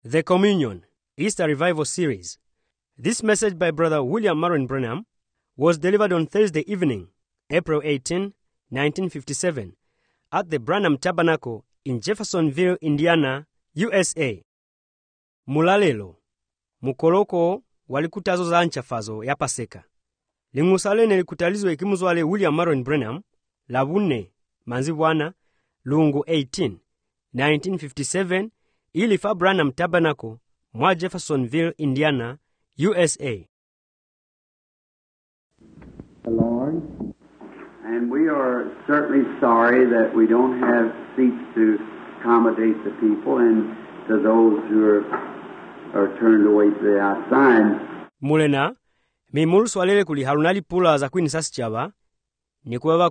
The Communion, Easter Revival Series. This message by Brother William Marion Branham was delivered on Thursday evening, April 18, 1957, at the Branham Tabernacle in Jeffersonville, Indiana, USA. Mulalelo, mukoloko walikutazo za anchafazo ya Paseka. Lingusalene likutalizwe ikimuzwale William Marion Branham, labune, manzibwana, lungu 18, 1957, ili fa Branham Tabernacle, mwa Jeffersonville, Indiana, USA. The Lord, and we are certainly sorry that we don't have seats to accommodate the people and to those who are turned away to the outside. Mulena, mimulu swalele kuli harunali pula za kwini sasi chaba, ni kuweva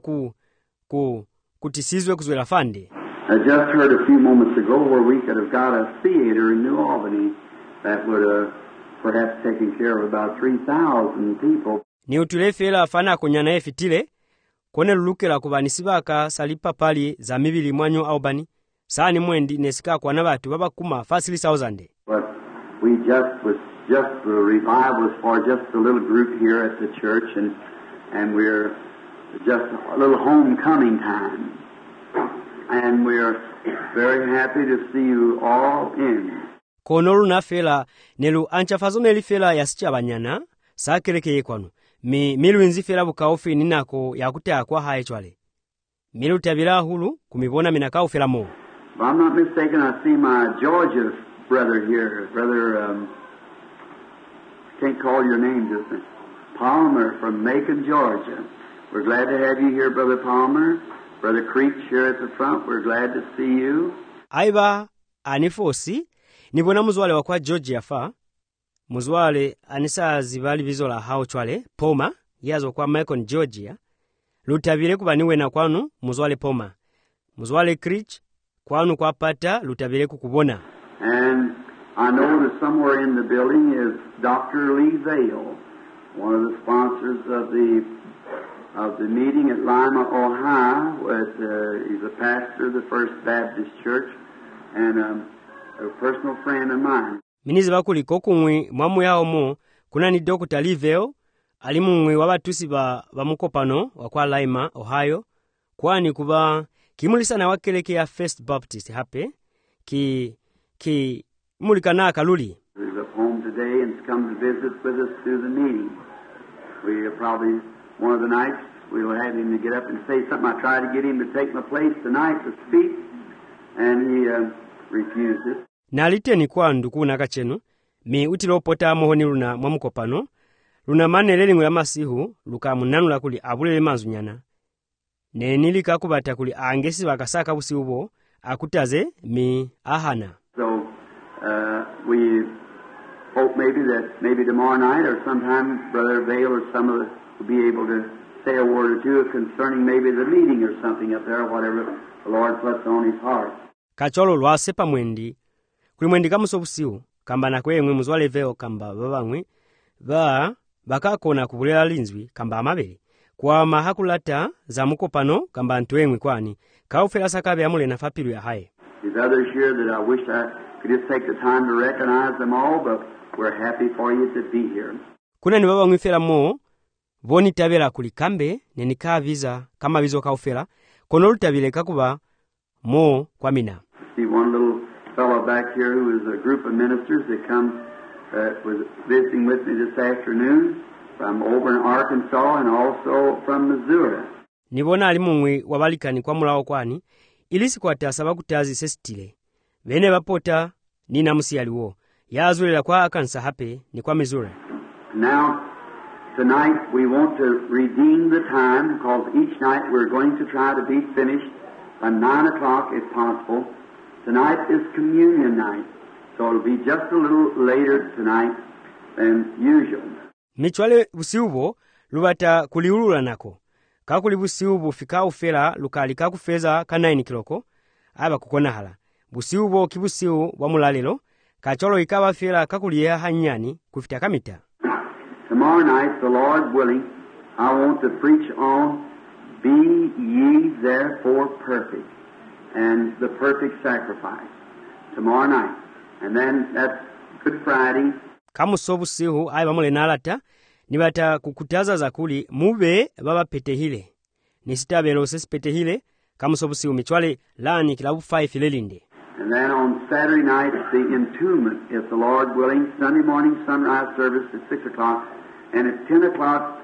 kutisizwe kuzwela fande. I just heard a few moments ago where we could have got a theater in New Albany that would have perhaps taken care of about 3,000 people. Ni utulefela afana konyana efitile, kone lulukela kubanisibaka salipa pali za mibili mwanyo Albany, saani mwendi nesika kwa nabatu baba kuma fasili 1,000. But we was just the revival was for just a little group here at the church, and we're just a little homecoming time. And we're very happy to see you all in. Konolu na fela nelu anchafazo neli fela yasicha banyana sakelekeye kwanu. Milu nzi fela bukaofi ninako yakutea kwa haechwale. Milu tabila hulu kumibona minakao fela mo. If I'm not mistaken, I see my Georgia brother here, brother, can't call your name just Palmer from Macon, Georgia. We're glad to have you here, Brother Palmer. Brother Creech here at the front, we're glad to see you. Aiba anifosi nibona muzwale wakwa Georgia fa muzwale anisa zibali bizola hao chwale Poma yazo kwa Macon, Georgia lutabile kubaniwe na kwanu muzwale Poma muzwale Creech kwanu kwa pata lutabile kukubona. And I know that somewhere in the building is Dr. Lee Vale, one of the sponsors of the meeting at Lima, Ohio. He's a pastor of the First Baptist Church and a personal friend of mine. Minizi bakuli kokumwi mwamu yao mo kuna ni Dr. Lee Vale alimumwi wabatusi ba mukopano wakwa Lima, Ohio, kwani kuba kimulisa na wakeleke ya First Baptist hape ki mulikana kaluli. He's up home today and has come to visit with us through the meeting. We probably one of the nights we'll have him to get up and say something. I tried to get him to take my place tonight to speak, and he refused it. Naliteni kwa nduku nakachenu, mi utilopota mohoni luna mwamukopano, luna maneleli ngula masihu, luka munanula kuli abulele manzunyana. Nenilika kubata kuli angesi wakasaka usi ubo, akutaze mi ahana. So, we hope maybe tomorrow night or sometime Brother Vale or some of us will be able to say a word or two concerning maybe the meeting or something up there, whatever the Lord puts on his heart. Kacholo lwasepa mwendi. Kuli mwendi kamusobusiu, kamba nakwe mwe muzwale Vale kamba babamwe, bakakona kubulela linzwi kamba amabeli. Kwa mahakulata za mukopano kamba ntuemwe kwani, kaufela sakabe amule na fapiru ya hae. There's others here that I wish I could just take the time to recognize them all, but we're happy for you to be here. Kuna ni baba mwifela mo, boni tabela kulikambe, nenika viza, kama vizo kaufela, konolu tabile kakuba mo kwa mina. See one little fellow back here who is a group of ministers that come, was visiting with me this afternoon from over in Arkansas and also from Missouri. Nibona alimumwe wabalikani kwa mulao kwani, ilisi kwa tasaba kutazi sestile. Vene bapota nina musialiwo. Yazulela kwa Arkansas hape ni kwa Missouri. Now, tonight we want to redeem the time because each night we're going to try to be finished by 9 o'clock if possible. Tonight is communion night, so it'll be just a little later tonight than usual. Michwale busiubo lubata kuliulula nako. Kakuli busiubo fika ufela lukalika kufeza ka 9 kiloko, aba kukona hala. Busiubo kibusiu wa mulalelo, kacholo ikawa fela kakuliya hanyani kufita kamita. Tomorrow night, the Lord willing, I want to preach on Be Ye Therefore Perfect and the perfect sacrifice. Tomorrow night. And then that's Good Friday. Kamusobu sihu ai bamule nalata nibata kukutaza zakuli mube baba petehile. Nisitabelo sesi petehile kamusobu sihu michwale lani kilabu 5 lelinde. And then on Saturday night, the entombment, if the Lord willing, Sunday morning sunrise service at 6 o'clock, and at 10 o'clock,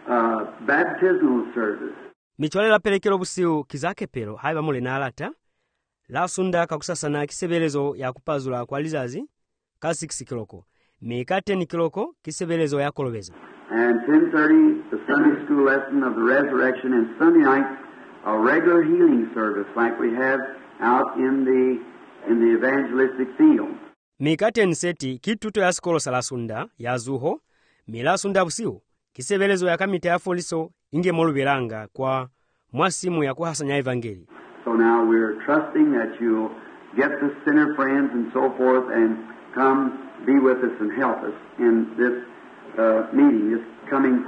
baptismal service. Michwale la pelekelo busiu kizake pero hai bamule nalata la sunda kakusasana kisebelezo ya kupazula kwa lizazi ka 6 kiloko. Mekate ni kiloko kisebelezo ya kolobezo. And 10:30, the Sunday school lesson of the resurrection, and Sunday night, a regular healing service like we have out in the evangelistic field. Mekate nseti kituto ya skolo salasunda ya zuho, milasunda busiu kisebelezo ya kamite ya foliso inge moluberanga kwa mwasimu ya kuhasanya evangeli. So now we're trusting that you'll get the sinner friends and so forth and come be with us and help us in this meeting, this coming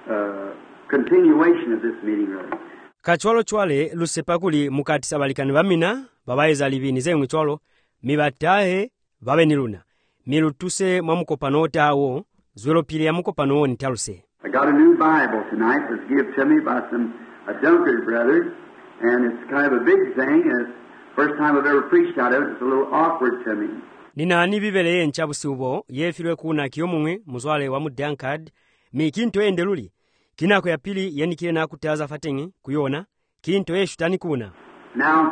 continuation of this meeting, really. Kachwalo chwale lusepakuli mukati sabalikani bamina babaeza libini ze mchwalo mibatahe babe niluna milutuse mwamukopanota awo zwelo pili ya mukopano ni taluse. I got a new Bible tonight that was given to me by a Dunkard brother, and it's kind of a big thing, and it's the first time I've ever preached out of it. It's a little awkward to me. Nina ni bibele nchabusi ubo yefilwe kuna kiyomumwe muzwale wa Dunkard mikinto endeluli kinako ya pili yenikile na kutaza fatengi kuyona kinto shutani kuna. Now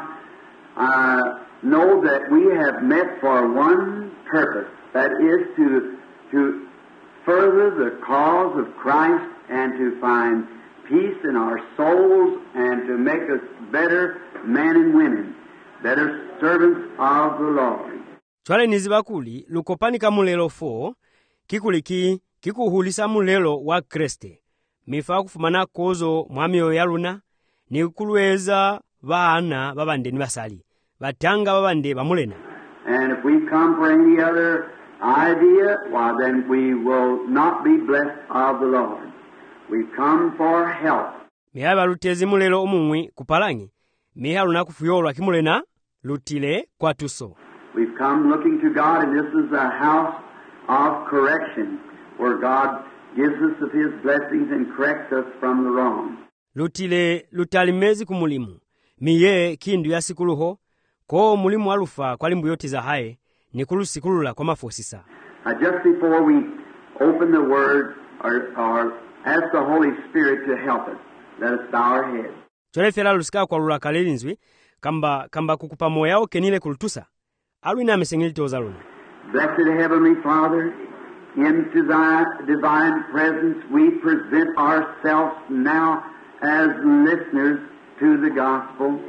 I know that we have met for one purpose, that is to further the cause of Christ and to find peace in our souls and to make us better men and women, better servants of the Lord. Chwale nizibakuli lukopani kamulelo 4 kikuliki kikuhulisa mulelo wa Kriste mifa kufumana kozo mwamio yaluna ni kulweza baana babande ni basali batanga babande bamulena. And if we come for any other idea, why then we will not be blessed of the Lord. We've come for help. Mihaba lutezi mulelo omumwi kupalangi mihaluna kufuyolwa kimulena lutile kwa tuso. We've come looking to God, and this is a house of correction where God gives us of His blessings and corrects us from the wrong. Lutile lutalimezi kumulimu miye kindu ya sikuluho ko mulimu alufa kwa limbu yoti za hae ni kulusikulula kwa mafosisa. Just before we open the Word or ask the Holy Spirit to help us, let us bow our heads. Chole fela lusika kwa lula kalelinzwi kamba kukupa moya o kenile kulutusa alwina mesengilito ozaluna. Blessed Heavenly Father, into Thy divine presence we present ourselves now as listeners to the gospel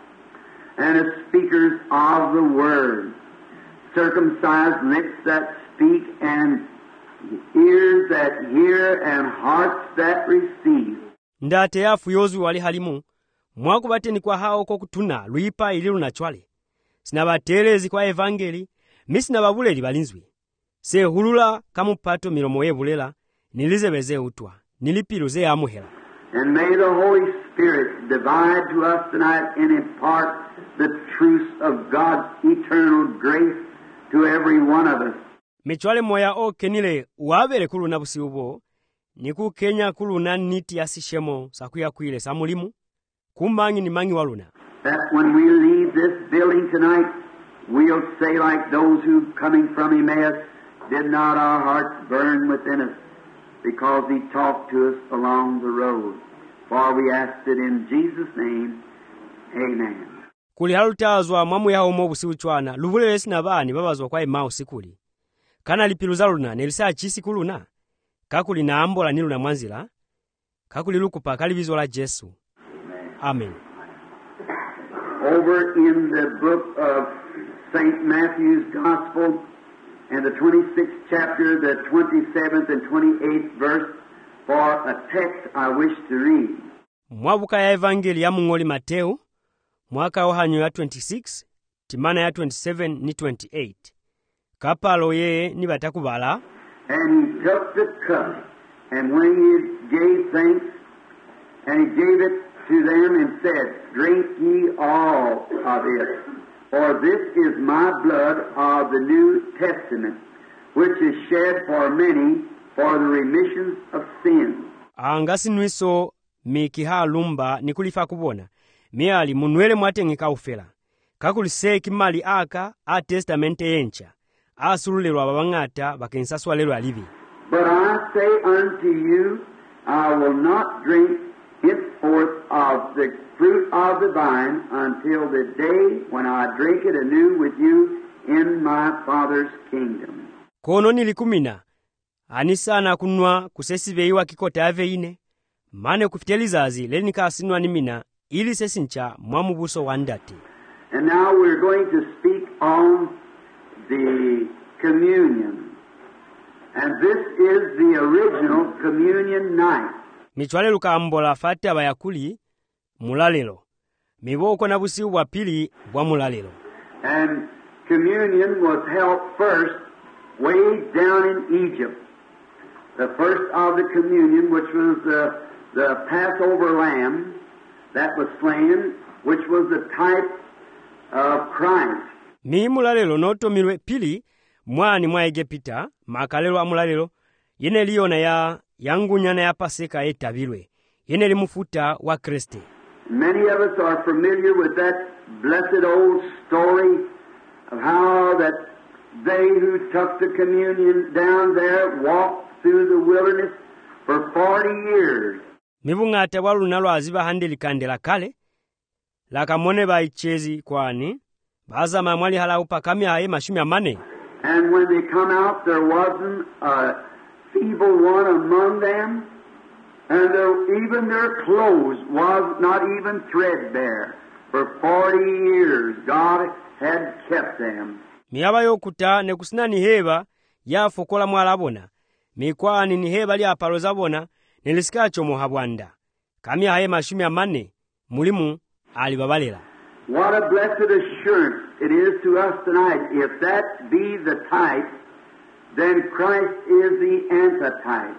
and as speakers of the Word, circumcised lips that speak and ears that hear and hearts that receive. Ndate yafu yozu wali halimu mwakubateni kwa hao ko kutuna luipa ililu na chwale sinabaterezi kwa evangeli misina babuleli balinzwi se hulula kamupato milomo yebulela nilizebeze utwa nilipiruze amuhela. And may the Holy Spirit divide to us tonight and impart the truths of God's eternal grace to every one of us. Michwale moya o kenile uwabele kulu na busiubo niku Kenya kulu na niti asishemo sakuya kuile samulimu kumbangi ni mangi waluna. That when we leave this building tonight, we'll say like those who coming from Emmaus, did not our hearts burn within us because He talked to us along the road. For we asked it in Jesus' name, amen. Kuli halutazwa mwamu ya homo busiuchwana lubulele sina bani babazwa kwa Emau sikuli. Kana lipiluzaluna nelisa chisi kuluna. Kakuli na ambola niluna mwanzila. Kakuli lukupa kalibizo la Jesu. Amen. Over in the book of St. Matthew's Gospel, and the 26th chapter, the 27th and 28th verse, for a text I wish to read. Mwabuka ya evangeli ya mungoli Mateo, mwaka ohanyo ya 26, timana ya 27 ni 28. Kapalo ye ni batakubala. And He took the cup, and when He gave thanks, and He gave it to them and said, drink ye all of it, For this is my blood of the New Testament, which is shed for many for the remission of sins. Angasinwiso mikiha lumba nikulifa kubona. Miali munwele mwatengi kaufela. Kakuliseki mali aka a testamente yencha. Asululelo ababangata bakensaswa lelo alivi. But I say unto you, I will not drink henceforth of the fruit of the vine until the day when I drink it anew with you in my Father's kingdom. Kono nilikumina. Anisana kunwa kusesiveiwa kikota aveine. Mane kufitelizazi lenika asinwa nimina ili sesincha mwamubuso wandati. And now we're going to speak on the communion. And this is the original communion night. Michwale lukambola fati abayakuli mulalelo. Miboko na busi wa pili wa mulalelo. And communion was held first way down in Egypt. The first of the communion, which was the Passover lamb that was slain, which was the type of Christ. Mi mulalelo noto milwe pili mwani mwa Egipta makalelo amulalelo yene liona ya yangunyana ya Paseka etabilwe yene limufuta wa Kristo. Many of us are familiar with that blessed old story of how that they who took the communion down there walked through the wilderness for 40 years. Mibungata walunalo aziba hande likandela kale lakamone baichezi kwani baza mamwali hala upakamia hae mashumi amane. And when they come out, there wasn't a feeble one among them, and even their clothes was not even threadbare. For 40 years, God had kept them. Miyaba yokuta nekusina heba ya fokola mwalabona. Mikwani ni heba li apalo zabona nilisikacho mohabwanda. Kamia hae mashumi amane mulimu alibabalela. What a blessed assurance it is to us tonight. If that be the type, then Christ is the antitype.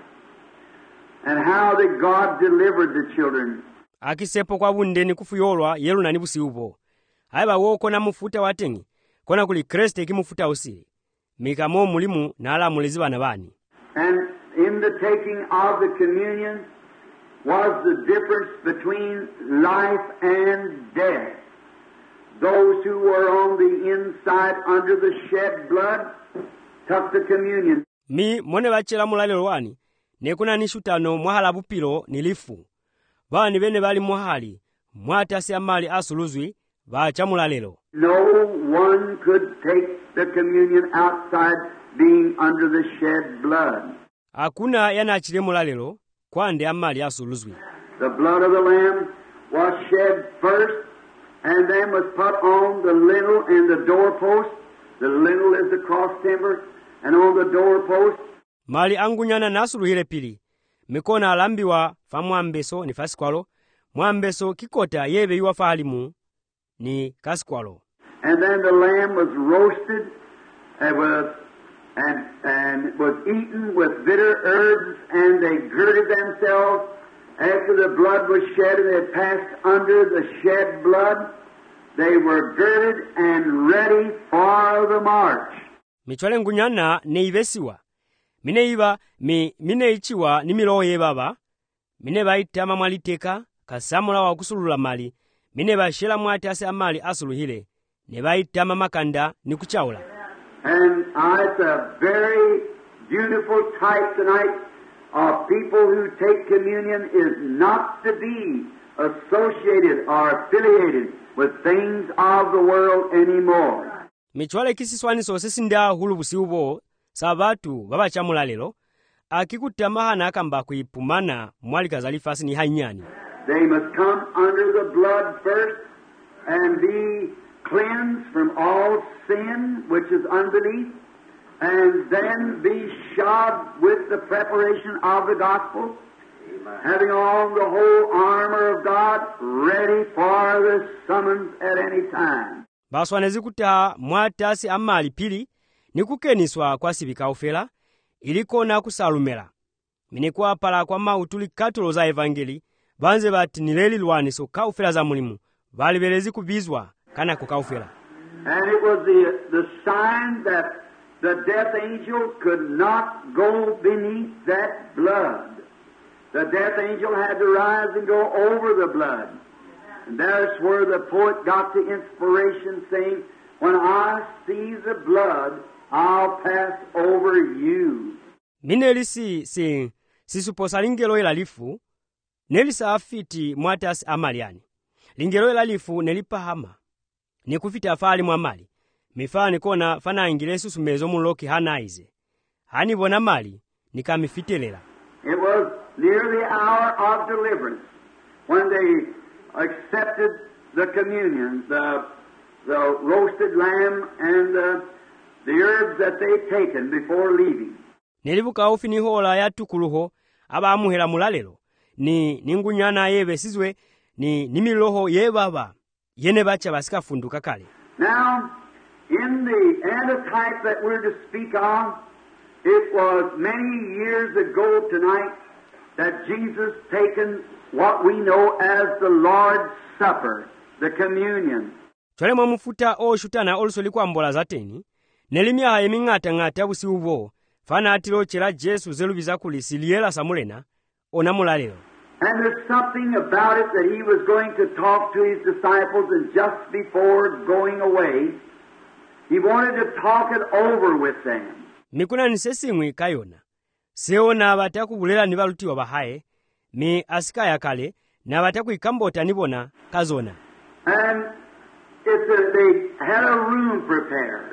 And how that God delivered the children. Akisepo kwa bundeni kufuyolwa yelu na nibusi upo. Haiba woko na mufuta watengi. Kona kuli Kristo kimufuta usiri. Mikamo mulimu na ala muliziba na bani. And in the taking of the communion was the difference between life and death. Those who were on the inside under the shed blood took the communion. Mi mone bachela mulalelo wani. Nekuna nishutano mwahala bupilo nilifu. Bani bene bali mwahali. Mwatasi amali asuluzwi bacha mulalelo. No one could take the communion outside being under the shed blood. Hakuna yana achile mulalelo kwande amali asuluzwi. The blood of the lamb was shed first, and then was put on the lintel and the doorpost. The lintel is the cross timber, and on the doorpost. Mali angunyana nasuluhile pili. Mikona alambiwa fa mwambeso ni fasikwalo. Mwambeso kikota yebe yuwa fahalimu ni kasikwalo. And then the lamb was roasted and was eaten with bitter herbs, and they girded themselves. After the blood was shed and they had passed under the shed blood, they were girded and ready for the march. Michwale ngunyana ne ibesiwa. Mine iba mine ichiwa ni miloye baba. Mine baita mamaliteka kasamula wa kusulula mali. Mine bashela mwate ase amali asuluhile. Ne baita mamakanda ni kuchaula. And it's a very beautiful type tonight of people who take communion is not to be associated or affiliated with things of the world anymore. Michwale kisiswani sosesi nda hulu busiubo sabatu baba chamulalelo akikutama na akamba kuipumana mwali kazalifasi ni hanyani. They must come under the blood first and be cleansed from all sin, which is unbelief, and then be shod with the preparation of the gospel, having on the whole armor of God, ready for the summons at any time. Baswanezi kuta mwatasi amali pili ni kukeniswa kwa sibika ofela iliko na kusalumela. Minikuwa pala kwa mautuli katulo za evangeli banze bati nileli lwaniso kaufela za mulimu bali belezi kubizwa kana kukaufela. And it was the sign that the death angel could not go beneath that blood. The death angel had to rise and go over the blood. And that's where the poet got the inspiration saying, when I see the blood, I'll pass over you. Mineli suposa lingelo ila lifu, nelisa afiti mwatas amaliani. Lingelo ila lifu nelipahama. Ni kufita afali mwamali. Mifani kona fana ingilesu sumezo muloki hanaize. Hani bona mali, nikamifitelela. It was near the hour of deliverance when they accepted the communion, the roasted lamb and the herbs that they'd taken before leaving. Nelibuka ufinihola ya tukuluho, aba amuhela mulalelo, ni ningunyana yebe sizwe, ni nimiloho yebaba, yene bacha basika funduka kale. Now, in the antitype that we're to speak of, it was many years ago tonight that Jesus taken what we know as the Lord's Supper, the communion. Chole mwamufuta o shutana also likuwa mbola zateni, nelimia haemingata ngata busi uvo, fana atilo chela Jesu zelubiza kulisiliela samulena, onamulalelo. And there's something about it that he was going to talk to his disciples, and just before going away, he wanted to talk it over with them. Mikuna nisesimwi kayona. Seona bataku bulela nibaluti wabahae, mi asika ya kale, na bataku ikambota nibona kazona. And they had a room prepared.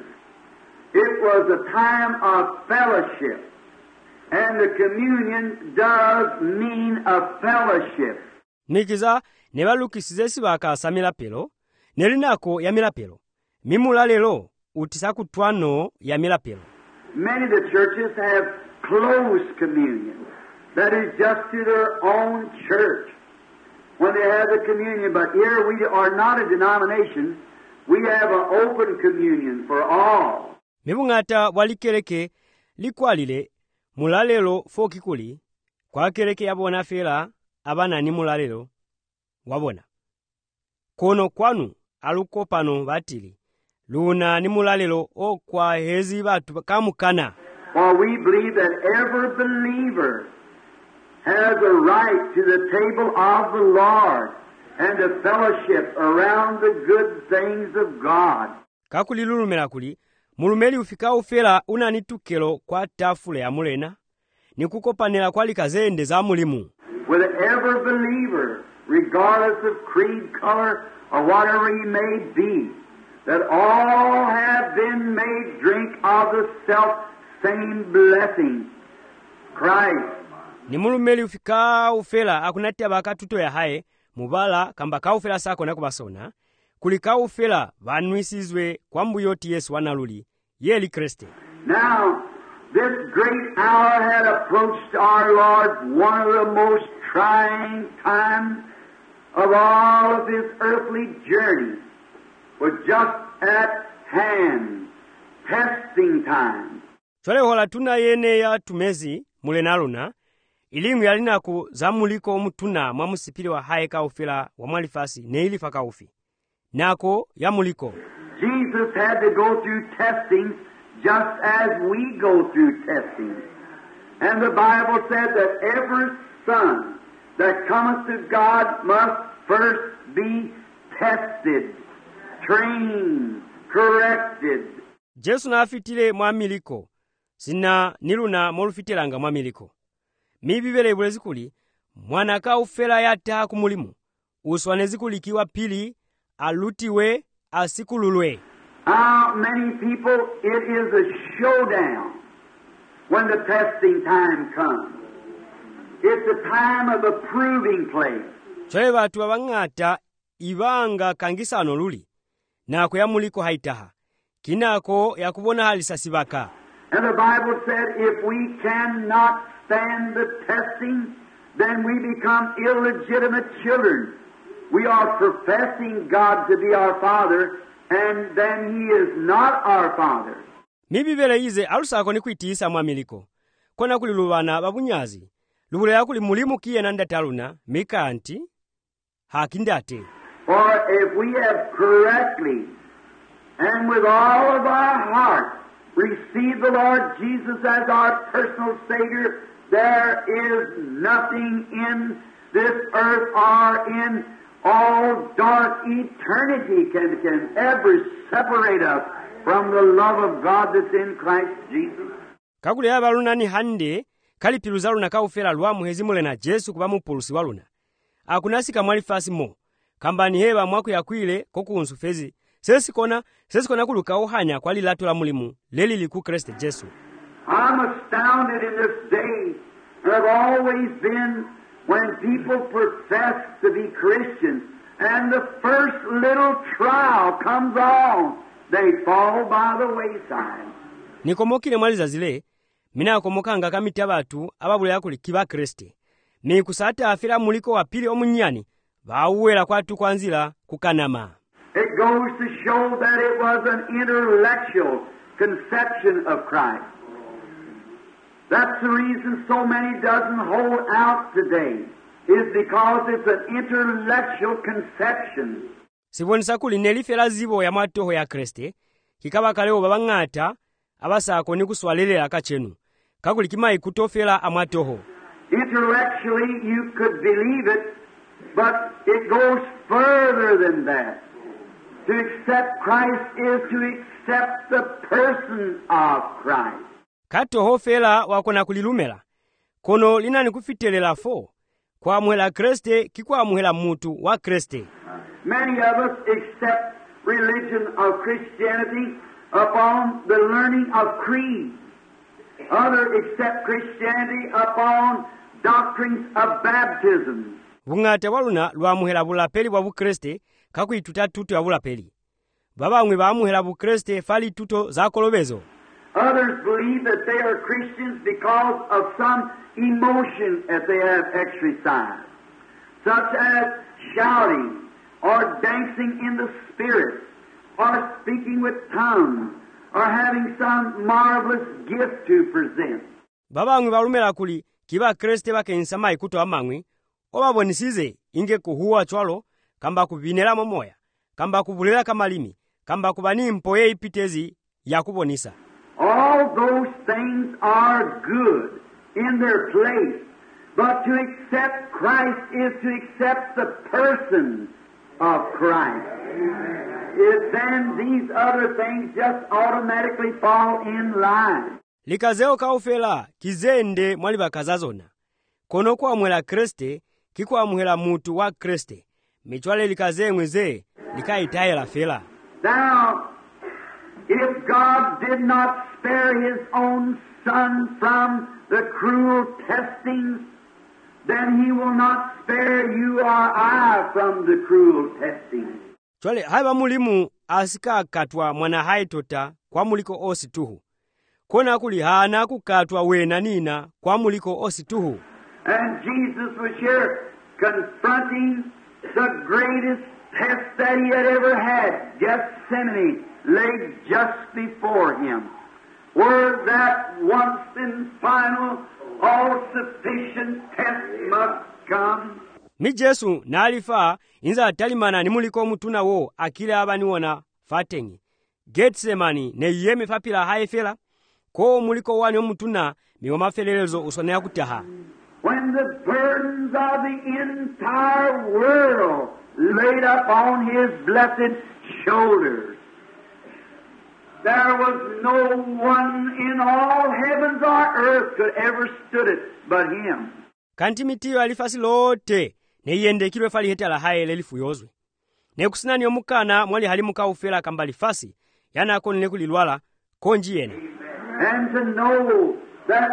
It was a time of fellowship. And the communion does mean a fellowship. Nikiza nebalukisizesi baka samila pelo, nelinako ya milapelo. Mimulalelo utisaku twano ya milapelo. Many of the churches have closed communion. That is just to their own church when they have the communion. But here we are not a denomination. We have an open communion for all. Mibungata walikeleke likwalile mulalelo fokikuli kwa keleke yabona fela abana ni mulalelo wabona. Kono kwanu alukopano batili luna ni mulalelo o kwa hezi batu kamukana. For we believe that every believer has a right to the table of the Lord and a fellowship around the good things of God. Kakuli lulumela kuli, mulumeli ufika ufela unanitukelo kwa tafule ya mulena, ni kukopanela kwa likazende za mulimu. With every believer, regardless of creed, color, or whatever he may be, that all have been made drink of the self-same blessing, Christ. Ni mulumeli ufika ufela akunatia bakatuto ya hae, mubala kamba ka ufela sako na kubasona, kulika ufela vanwisizwe kwa mbuyoti Yesu wanaluli, yeli Kriste. Now, this great hour had approached our Lord, one of the most trying times of all of his earthly journey, was just at hand, testing time. Chole hola tuna yene ya tumezi mulenaluna, ilimu yalinaku zamuliko mutuna mwamusipili wa hae ka ufela wa mwalifasi neilifa ka ufi. Nako ya muliko. Jesus had to go through testing just as we go through testing. And the Bible said that every son that cometh to God must first be tested, trained, corrected. Jesu na afitile mwamiliko, sina niluna molufitilanga mwamiliko. Mibibele bulezikuli, mwanaka ufela yata kumulimu, uswanezikulikiwa pili, alutiwe, asikululwe. Many people, it is a showdown when the testing time comes. It's a time of a proving place. Chole batu wabangata ibanga kangisano luli, nako ya muliko haitaha, kinako ya kubona halisasibaka. And the Bible said if we cannot stand the testing, then we become illegitimate children. We are professing God to be our Father, and then He is not our Father. Mibibele ize alusako ni kuitiisa mwamiliko. Kona kulilubana babunyazi. Lubule ya kuli mulimu kiye nanda taluna, mika anti, hakindate. For if we have correctly and with all of our heart receive the Lord Jesus as our personal Savior, there is nothing in this earth or in all dark eternity can ever separate us from the love of God that's in Christ Jesus. Kakule aba lunani hande kalipiluza luna kaufera lwa muhezimule na Jesu kuba mupulusi waluna. Akunasika mwali fasi mo. Kambani heba mwaku ya kwile kokunsu fezi. Sesi kona kuluka uhanya kwa lilato la mulimu. Leli liku Kristo Jesu. I'm astounded in this day, and I've always been, when people profess to be Christians, and the first little trial comes on, they fall by the wayside. Nikomokile mwaliza zile, mina komokanga kamiti abatu ababule yakuli kiba Kristo. Ni kusata afira muliko wa pili omunyani, bauwela kwatu kwanzila kukanama. It goes to show that it was an intellectual conception of Christ. That's the reason so many doesn't hold out today, is because it's an intellectual conception. Sibonisa kuli nelifera zibo ya matoho ya Kriste, kikaba kaleo babangata, abasako ni kuswalelera kachenu. Kakuli kimai kutofela amatoho. Intellectually you could believe it, but it goes further than that. To accept Christ is to accept the person of Christ. Katoho fela wakona kulilumela. Kono lina nikufitelela fo. Kwa muhela Kriste kikwa muhela mutu wa Kriste. Many of us accept religion of Christianity upon the learning of creeds. Others accept Christianity upon doctrines of baptism. Bungate waluna lwa muhela bulapeli wa bukriste kakuituta tuto ya bulapeli. Babamwe bamuhela bukriste fali tuto za kolobezo. Others believe that they are Christians because of some emotion that they have exercised, such as shouting or dancing in the Spirit or speaking with tongues or having some marvelous gift to present. Babamwe balumela kuli kiba Kriste bakensama ikuto amangwi obabonisize inge kuhuwa chwalo kamba kubinela momoya kamba kubulela kamalimi kamba kubani mpoye ipitezi ya kubonisa. All those things are good in their place, but to accept Christ is to accept the person of Christ. Then these other things just automatically fall in line. Likazeo kaufela kizende mwali bakazazona. Kono kwa mwela Kriste kikwa muhela mutu wa Kriste. Michwale likaze mweze likaitaye la fela. Now, if God did not spare His own Son from the cruel testings, then He will not spare you or I from the cruel testings. Chwale haiba mulimu asika katwa mwana haitota kwa muliko osi tuhu. Kona kuli hana kukatwa wena nina kwa muliko osi tuhu. And Jesus was here confronting the greatest test that He had ever had. Gethsemane lay just before Him, where that once and final, all-sufficient test must come. Mi Jesu na alifa inza talimana ni muliko mutuna wo akile abaniwona fatengi. Getsemani ne yeme fapila haefela ko muliko wani omutuna miwoma felelezo usonea kutaha. When the burdens of the entire world laid up on His blessed shoulders, there was no one in all heavens or earth could ever stood it but Him. Kanti mitiyo alifasi lote ne yende kilwe fali heta la hae lelifu yozwe. Ne kusinani omukana mwali halimuka ufela kambali fasi yana konile kulilwala konji yene. And to know that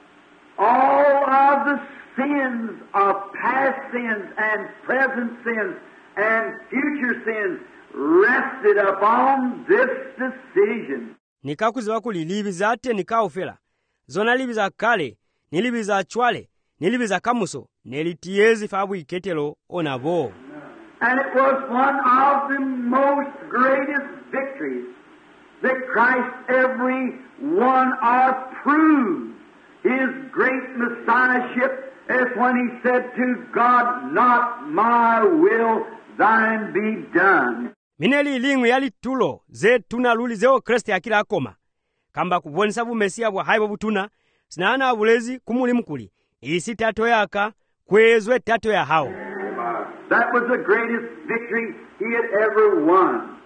all of the sins of past sins and present sins and future sins rested upon this decision. Nikakuziwa kuli libiza ate nikaufela. Zona libiza kale, nilibiza chwale, nilibiza kamuso, nelitiezi fabu iketelo onavo. And it was one of the most greatest victories that Christ every one proved His great messiahship as when He said to God, not my will, thine be done. mineli ling'wi yali tulo ze tuna luli zeo Kriste akila akoma kamba kubonesa bumesiya bwa haibo butuna sinana abulezi kumulimu kuli isi tato yaka kwezwe tato ya hao. That was the greatest victory he had ever won.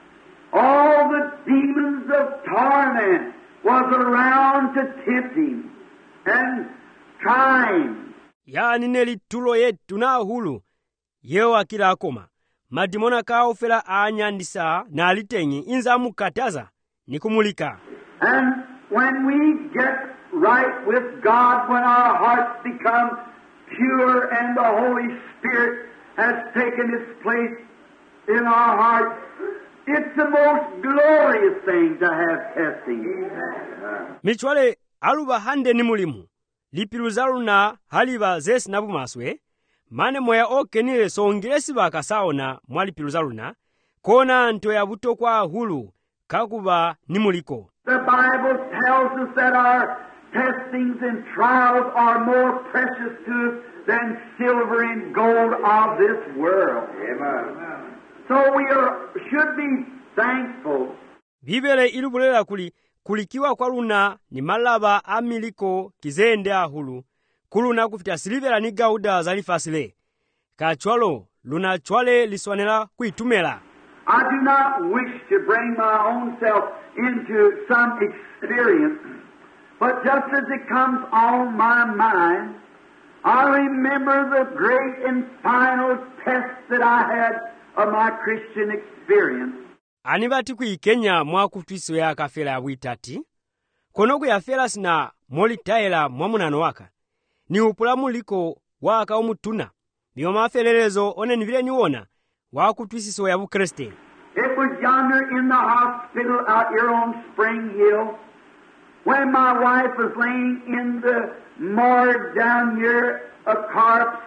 All the demons of torment was around to tempt him and try him. Yani neli tulo yetu na hulu yeo akila akoma madimona kaofela anyandisa na alitenyi inza mukataza nikumulika. And when we get right with God, when our hearts become pure and the Holy Spirit has taken its place in our hearts, it's the most glorious thing to have testing. Michwale aluba hande ni mulimu lipiluzalu na haliba zesi nabu maswe mane moya okenile songilesi bakasao na mwalipiluzalu na kona nto ya buto kwa hulu kakuba ni muliko. The Bible tells us that our testings and trials are more precious to us than silver and gold of this world. Amen. So we should be thankful. Bibele ilubulela kulikiwa kwa luna ni malaba amiliko kizende ahulu kuluna kufita silivela ni gauda zalifasile kachwalo luna chwale liswanela kuitumela. I do not wish to bring my own self into some experience, but just as it comes on my mind, I remember the great and final test that I had of my Christian experience. Anibati kuikenya mwakutwiso ya kafela ya witati, konoku ya fela sina moli taela mwamunano waka, ni upulamu liko waka omutuna, niyo mafelelezo one nivile niwona, wakutwisiso ya Bukriste. It was yonder in the hospital out here on Spring Hill, when my wife was laying in the morgue down here of Carps,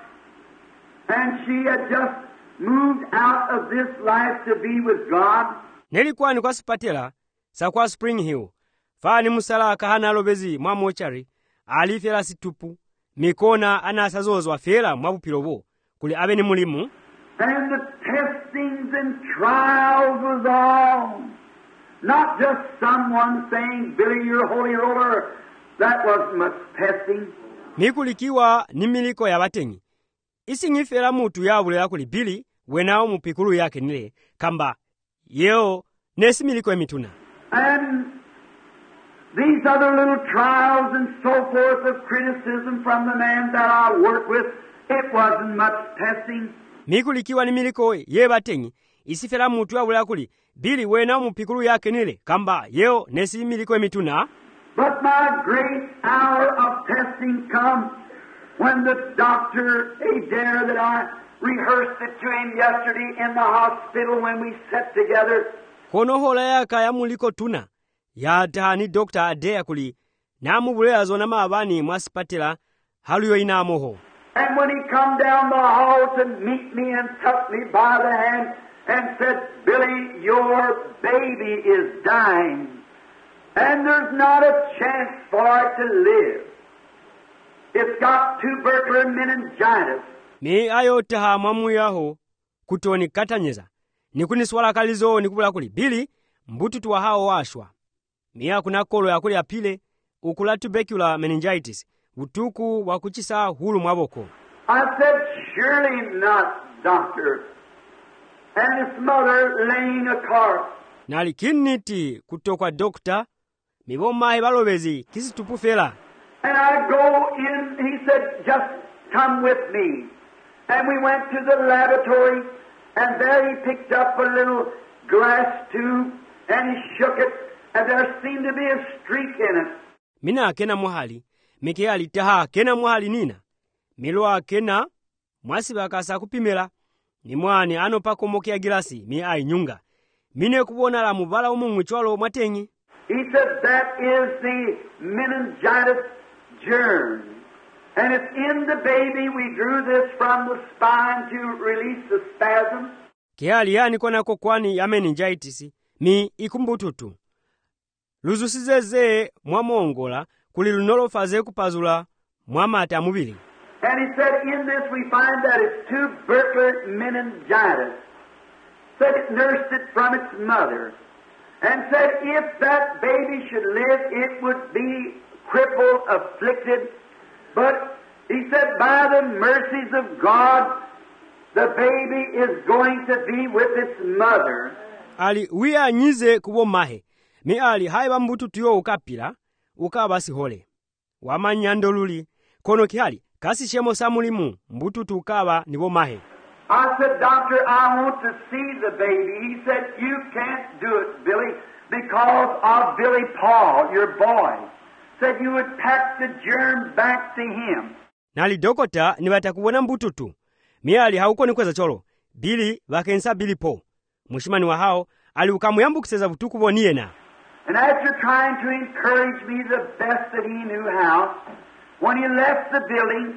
and she had just moved out of this life to be with God. Nelikuwa ni kwa sipatela, sa kwa Spring Hill, fani musala kahana lobezi mwa mochari, alifela situpu, mikona anasazozwa fela mwa bupilobo, kuli abe ni mulimu. And the testings and trials was on. Not just someone saying, Billy, you're a holy roller. That wasn't much testing. Mikulikiwa ni miliko ya batengi. Isi ngifela mutu ya bulela kuli Billy, wenao mupikulu yake nile, kamba, yeo, nesi miliko ya mituna. And these other little trials and so forth of criticism from the man that I work with, it wasn't much testing. Mikulikiwa ni miliko ye batengi, isifela mutu ya bulela kuli Billy, wenao mupikulu yake nile, kamba, yeo, nesi miliko ya mituna. But my great hour of testing comes when the doctor, Adair, that I rehearsed it to him yesterday in the hospital when we sat together. Kono hola yaka ya muliko tuna, ya tahani Dr. Adair kuli, na mubulea zona maabani mwasipatela, halu yo ina moho. And when he come down the hall to meet me and took me by the hand and said, Billy, your baby is dying. And there's not a chance for it to live. It's got tubercular meningitis. Mi ayo taha mamu yaho kutoni katanyeza. Nikuni swala kalizo nikubula kuli Billy mbututu wa hao washwa. Mia kuna kolo ya kuli apile ukula tubercular meningitis. Utuku wakuchisa hulu mwaboko. I said, surely not, doctor. And his mother laying a cart. Nalikiniti kutokwa dokta miboma ibalobezi kisi tupufela. And I go in, he said, just come with me. And we went to the laboratory, and there he picked up a little glass tube, and he shook it, and there seemed to be a streak in it. Mina kena muhali, miki alitaha kena muhali nina. Milwa kena, mwasi bakasa kupimela, ni mwani ano pako mokia gilasi, mi ai nyunga. Mine kubona la mubala umu chwalo matengi. He said, that is the meningitis germ. And it's in the baby. We drew this from the spine to release the spasm. Kiali yani kona kokwani ya meningitis, mi ikumbututu. Luzusizeze mwamongola kulilunolo faze kupazula mwamata mubili. And he said, in this we find that it's tubercular meningitis. said it nursed it from its mother, and said if that baby should live, it would be crippled, afflicted. But he said, by the mercies of God, the baby is going to be with its mother. Ali wiya nyize kubo mahe. Mi ali haiba mbutu tuyo ukapila, ukabasi hole. Wamanyando luli, kono kihali, kasi shemo samulimu, mbutu tu ukaba nibo mahe. I said, Doctor, I want to see the baby. He said, you can't do it, Billy, because of Billy Paul, your boy. Said you would pack the germ back to him. Nali dokota ni watakuwona mbututu. Miali hauko ni kweza cholo. Billy wakensa Billy Paul. Mushimani wa hao, ali ukamuyambu kiseza vutuku woniena. And after trying to encourage me the best that he knew how, when he left the building,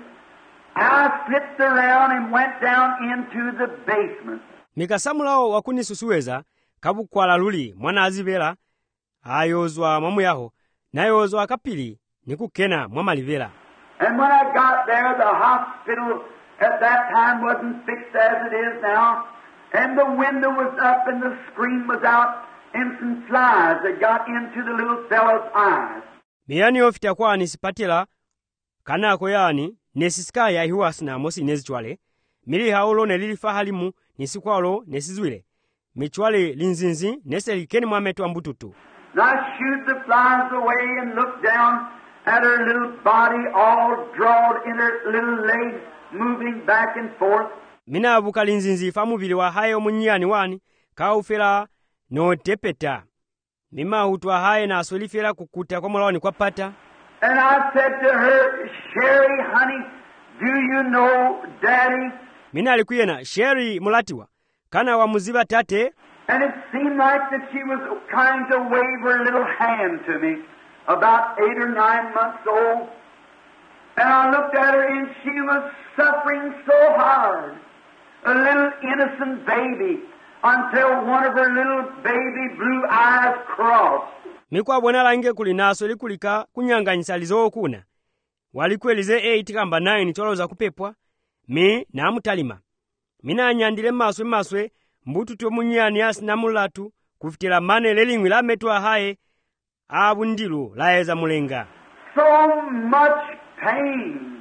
I slipped around and went down into the basement. Mikasamulao wakuni susuweza, kabu kwa laluli, mwana azivela, ayozwa mamu yaho, na yozwa kapili, niku kena mwamalivela. And when I got there, the hospital at that time wasn't fixed as it is now, and the window was up and the screen was out, and some flies that got into the little fellow's eyes. Miyani ofita kwa nisipatila, kana koyani, nesisika ya hiwasi na mosi nezichwale, mili haolo nelilifa halimu, nisikwalo nesizwile. Michwale linzinzi, neseli keni mwametu ambututu. And I shooed the flies away and looked down at her little body all drawed in her little legs, moving back and forth. Mina abuka linzinzi famubili wa hayo munyani wani, kaufela no tepeta. Mima hutwa haye na aswelifela kukuta kwa mulawani kwa pata. And I said to her, Sherry, honey, do you know Daddy? Mina alikuyena, Sherry mulatiwa, kana wa muziba tate. And it seemed like that she was trying to wave her little hand to me, about 8 or 9 months old. And I looked at her and she was suffering so hard. A little innocent baby, until one of her little baby blue eyes crossed. Mikwa bona lange kulinaso likulika kunyanganyisa lizo kuna. Walikwelize itikamba 9 choloza kupepwa. Mi na mutalima. Mina nyandile maswe mbutu tu munyani asina mulatu kufitila mane lelingwi la metwa hae abundilu laeza mulenga. So much pain.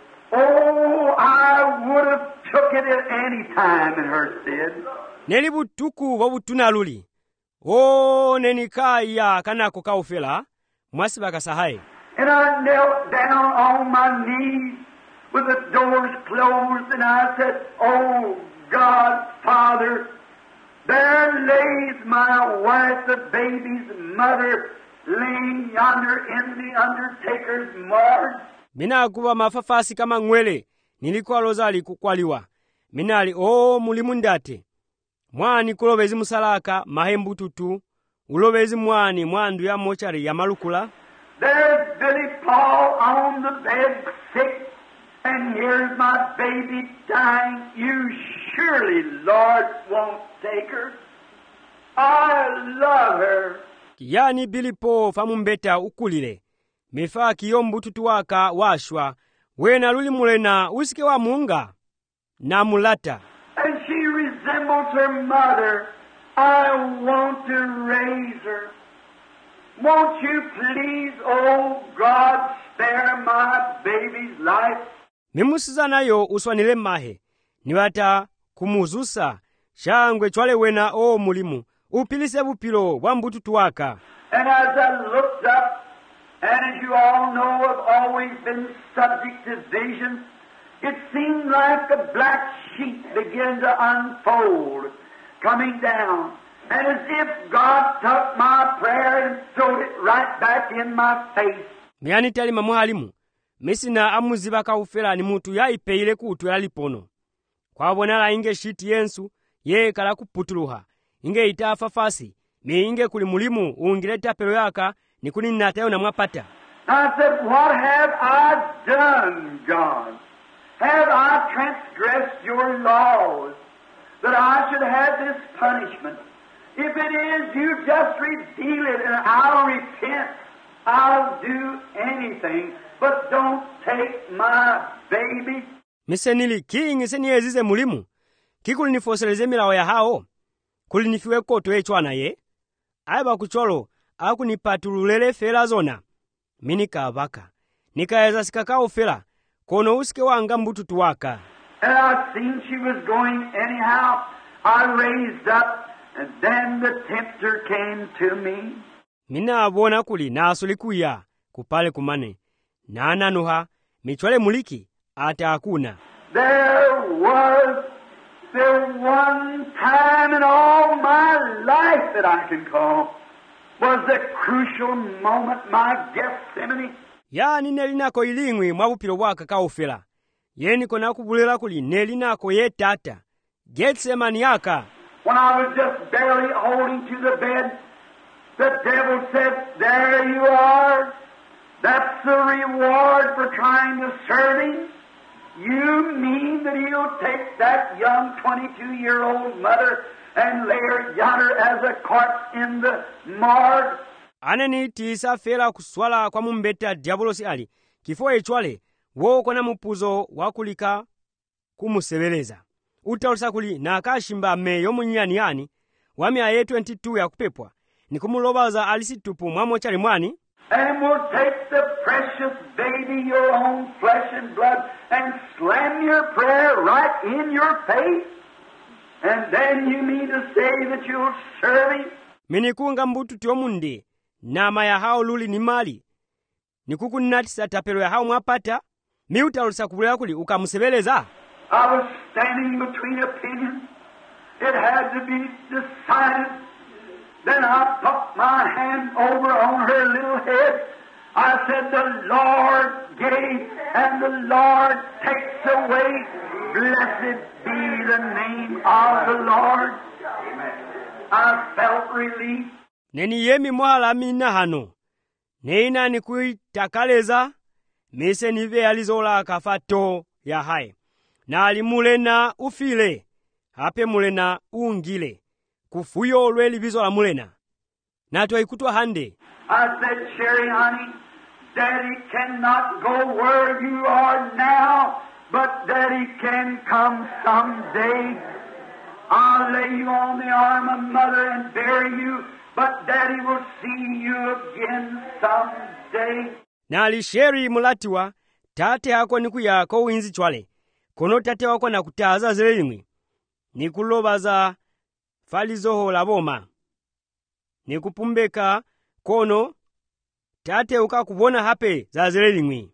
Oh, I would have took it at any time in her stead. Nelibu tuku wabutuna luli. O nenikaya kanako kaufela mwasibaka sahae. And I knelt down on my knees with the doors closed and I said, oh God, Father, there lays my wife, the baby's mother, laying yonder in the undertaker's morgue. Mina kuwa mafafasi kama ngwele, nilikuwa lozali kukwaliwa. Minali, mulimundate. Mwani kulobezi musalaka, mahembu tutu, ulobezi mwani mwandu ya mochari ya malukula. There's Billy Paul on the bed sick, and here's my baby dying. You surely, Lord, won't take her. I love her. Yani Billy Paul famumbeta ukulile. Mifaa kiyombu tutu waka washwa. Wena luli mulena usike wa munga. Na mulata. And she resembles her mother. I want to raise her. Won't you please, oh God, spare my baby's life? Mimusiza nayo uswanile mahe. Niwata kumuzusa. Shangwe chwale wena mulimu. Upilise bupilo wambutu tuwaka. And as I looked up, and as you all know, I've always been subject to visions, it seemed like a black sheet began to unfold, coming down. And as if God took my prayer and threw it right back in my face. Miani tali mamuhalimu. Misina amuziba kaufela ni mutu ya ipeile kutu ya lipono. Kwa bonala inge shiti yensu, ye kala kuputuluha. Inge itafa fasi. Mi inge kulimulimu uungileta pero yaka ni kuninatayo na mwapata. I said, what have I done, God? Have I transgressed your laws that I should have this punishment? If it is, you just reveal it and I'll repent. I'll do anything, but don't take my baby. Misenili kingi seniyezize mulimu. Kikuli nifoseleze milawo ya hao. kuli nifiwe koto echwana ye aiba kucholo akunipatululele fela zona minika abaka nikaeza sikakao fela kono usike wanga mbututu waka. And I seen she was going anyhow. I raised up, and then the tempter came to me. Mina abona kuli nasuli kuya kupale kumane naananuha michwale muliki ata akuna. There was the one time in all my life that I can call was the crucial moment, my Gethsemane. Yani nelinako ilingwi mwabupilo waka kaufela. Yeni kona kubulela kuli nelinako ye tata. Gethsemane yaka. When I was just barely holding to the bed, the devil said, there you are. That's the reward for trying to serve him. You mean that he'll take that young 22-year-old mother and lay her yonder as a corpse in the morgue? Aneni tisa fela kuswala kwa mumbeta diabolosi ali. Kifo echwale, wo kona mupuzo wakulika kumusebeleza. Utaulisa kuli na akashimba meyo munyani yani, wami aye 22 ya kupepwa. Ni kumulobaza alisitupu mwamo chali mwani. And will take the precious baby, your own flesh and blood, and slam your prayer right in your face? And then you mean to say that you'll serve him? Minikunga mbutu tiomunde, nama ya hao luli ni mali. Nikukunatisa tapelo ya hao mwapata, miutalisa kubulea kuli ukamusebeleza. I was standing between opinions. It had to be decided. Then I put my hand over on her little head. I said, the Lord gave and the Lord takes away. Blessed be the name of the Lord. I felt relief. Neni yemi mwala mina hano. Neina ni kuitakaleza. Mise nive alizola kafato ya hai. Na alimulena ufile. Hape mulena ungile. Kufuyo lweli vizo la mulena. Na tuwaikutwa hande. I said, Sherry, honey, Daddy cannot go where you are now, but Daddy can come someday. I'll lay you on the arm of Mother and bury you, but Daddy will see you again someday. Na alisheri mulatiwa, tate hako niku yako winzi chwale. Kono tate wako na kutaza zilingwi. Nikulobaza falizoho laboma. Nikupumbeka kono tate uka kubona hape za zilingwi.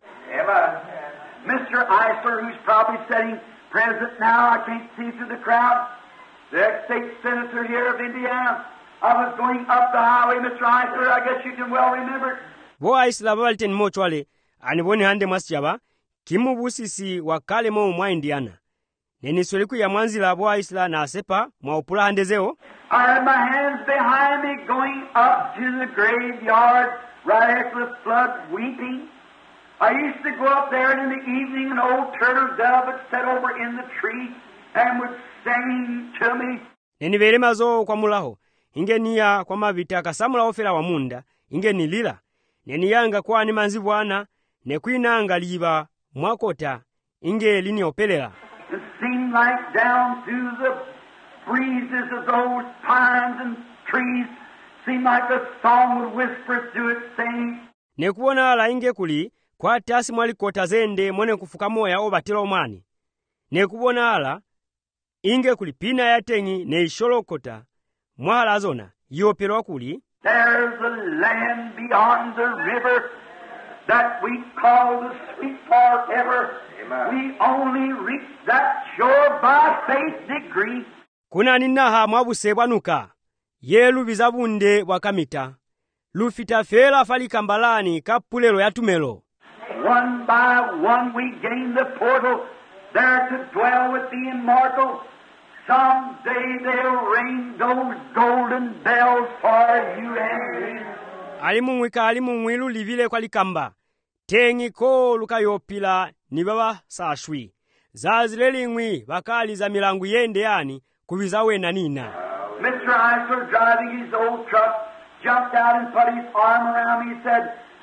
Mr. Eisler, who's probably sitting present now, I can't see through the crowd, the ex-state senator here of Indiana. I was going up the highway, Mr. Eisler, I guess you can well remember. Bo Eisler babalten mochwale, aniboni hande mwasichaba, kimu busisi wakale mo mwa Indiana. Neni sweliku ya mwanzila bo Eisler na asepa mwa upula handezeo. I had my hands behind me going up to the graveyard right after the flood weeping. I used to go up there, and in the evening an old turtle dove would sit over in the tree and would sing to me. Neni verema zo kwa mulaho. Inge niya kwa mavita kasamula ofela wa munda. Inge nilila. Neni yanga kwa ni manzibwana. Nekuina anga liba mwakota. Inge lini opelela. It seemed like down through the breezes of those pines and trees, seemed like a song would whisper through it saying, Nekuona ala inge kuli kwa tasi mwali kota zende mwene kufuka moya obatila omani. Nekubona ala inge kuli pina ya tengi ne isholokota mwala zona yopelwa kuli. There's a land beyond the river that we call the sweet forever. We only reach that shore by faith degree. Kuna ninaha mwabusebwanuka yelu bizabunde wakamita lufita fela fali kambalani kapulelo ya tumelo. One by one we gain the portal there to dwell with the immortal. Someday they'll ring those golden bells for you and me. Alimumwika alimumwilu livile kwa likamba. Tengi ko lukayopila ni baba sashwi. Zazilelingwi bakali za milangu yende yani kubizawe na nina. Mr. Eisler, driving his old truck, jumped out and put his arm around me and said,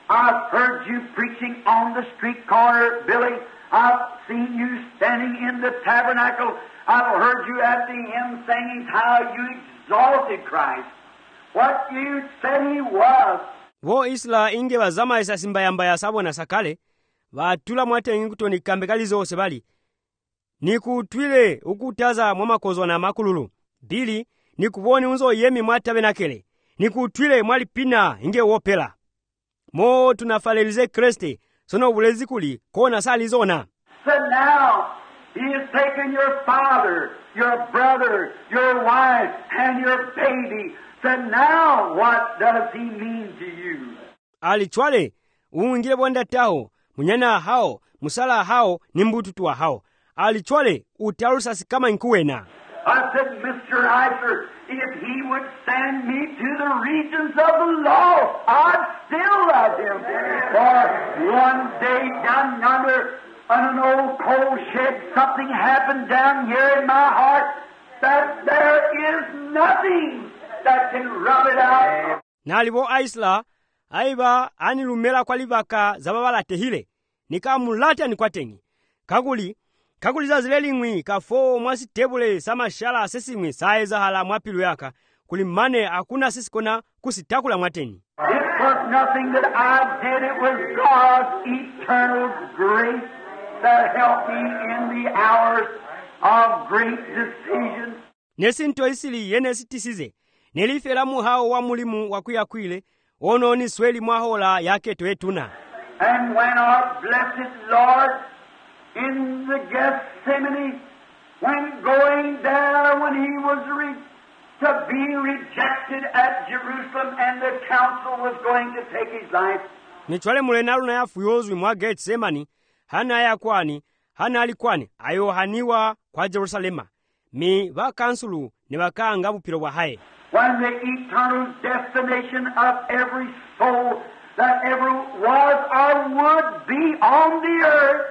I've heard you preaching on the street corner, Billy. I've seen you standing in the tabernacle. I've heard you at the hymn singing how you exalted Christ, what you said He was. Wo isla inge bazama isa simbayambaya sabona sakale, vatula mwatengi kutoni kambekali zose bali. Nikutwile ukutaza mwamakozwa na makululu. Bili, nikuboni unzo yemi mwatabenakele. Nikutwile mwali pina inge wopela. Mo tunafalelize Kriste, sono ulezi kuli, kona sali zona. So now, He has taken your father, your brother, your wife, and your baby. So now, what does He mean to you? Alichwale, uungile bonda tao, munyana hao, musala hao, nimbututua hao. Alichwale, utarusa sikama nkuwena. I said, Mr. Iser, if He would send me to the regions of the lost, I'd still love Him. For one day down yonder, on an old coal shed, something happened down here in my heart that there is nothing that can rub it out. Nalibo aisla, aiba anilumela kwa libaka zababala tehile. Nika mulata ni kwa tengi. Kaguli za zileli ngwi kafo mwasi tebule sama shala sesi ngwi saeza hala mwapilu yaka. Kulimane akuna sisi kona kusitakula mwateni. It was nothing that I did. It was God's eternal grace that helped me in the hours of great decisions. Nesinto isili yene sitisize. Nelifela muhao wa mulimu wakuyakwile. Ono ni sweli mwahola yake tuetuna. And when our blessed Lord in the Gethsemane, when going there, when He was to be rejected at Jerusalem and the council was going to take His life. Nichwale mulenalu na yafuyozwi mwa Gethsemane, hana ya kwani, hana alikwani, ayo haniwa kwa Jerusalema. Mi wakansulu ni wakanga bupiro wa hae. When the eternal destination of every soul that ever was or would be on the earth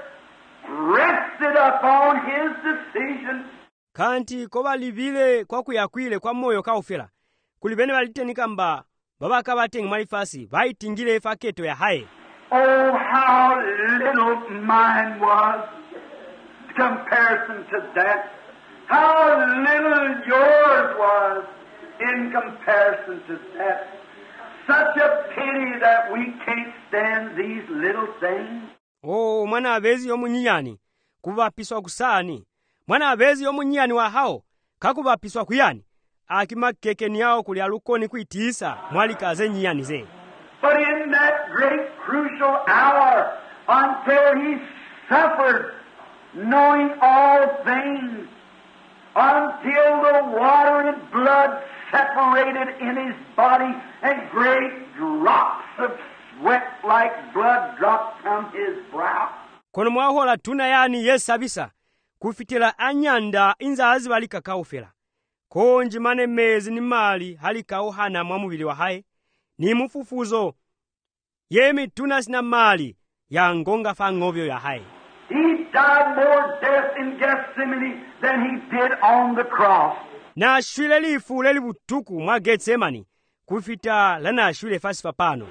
rested upon His decision. Kanti koba libile kwa kuyakwile kwa moyo kaufela. Kulibene walitenika mba babaka batengi malifasi baitingile faketo ya hae. Oh, how little mine was in comparison to that. How little yours was in comparison to that. Such a pity that we can't stand these little things. Oh, mwana abezi yomunyiyani, kubapiswa kusani. Mwana abezi yomunyiyani wa hao, kakubapiswa kuyani. Akima kekeni yao kulialukoni kuitisa, mwali kaze nyiyani ze. But in that great crucial hour, until He suffered, knowing all things, until the water and blood separated in His body, and great drops of sweat like blood dropped from His brow. Kono mwahola tuna yani yesabisa, kufitila anyanda inza azibalika kaufela. Konji mane mezi ni mali halikao hana mwamubili wa hae, ni mufufuzo, yemi tuna sina mali ya ngonga fangovyo ya hae. He died more death in Gethsemane than He did on the cross. Na shwile lifu leli butuku mwa Gethsemane, kufita lana shwile fasifa pano.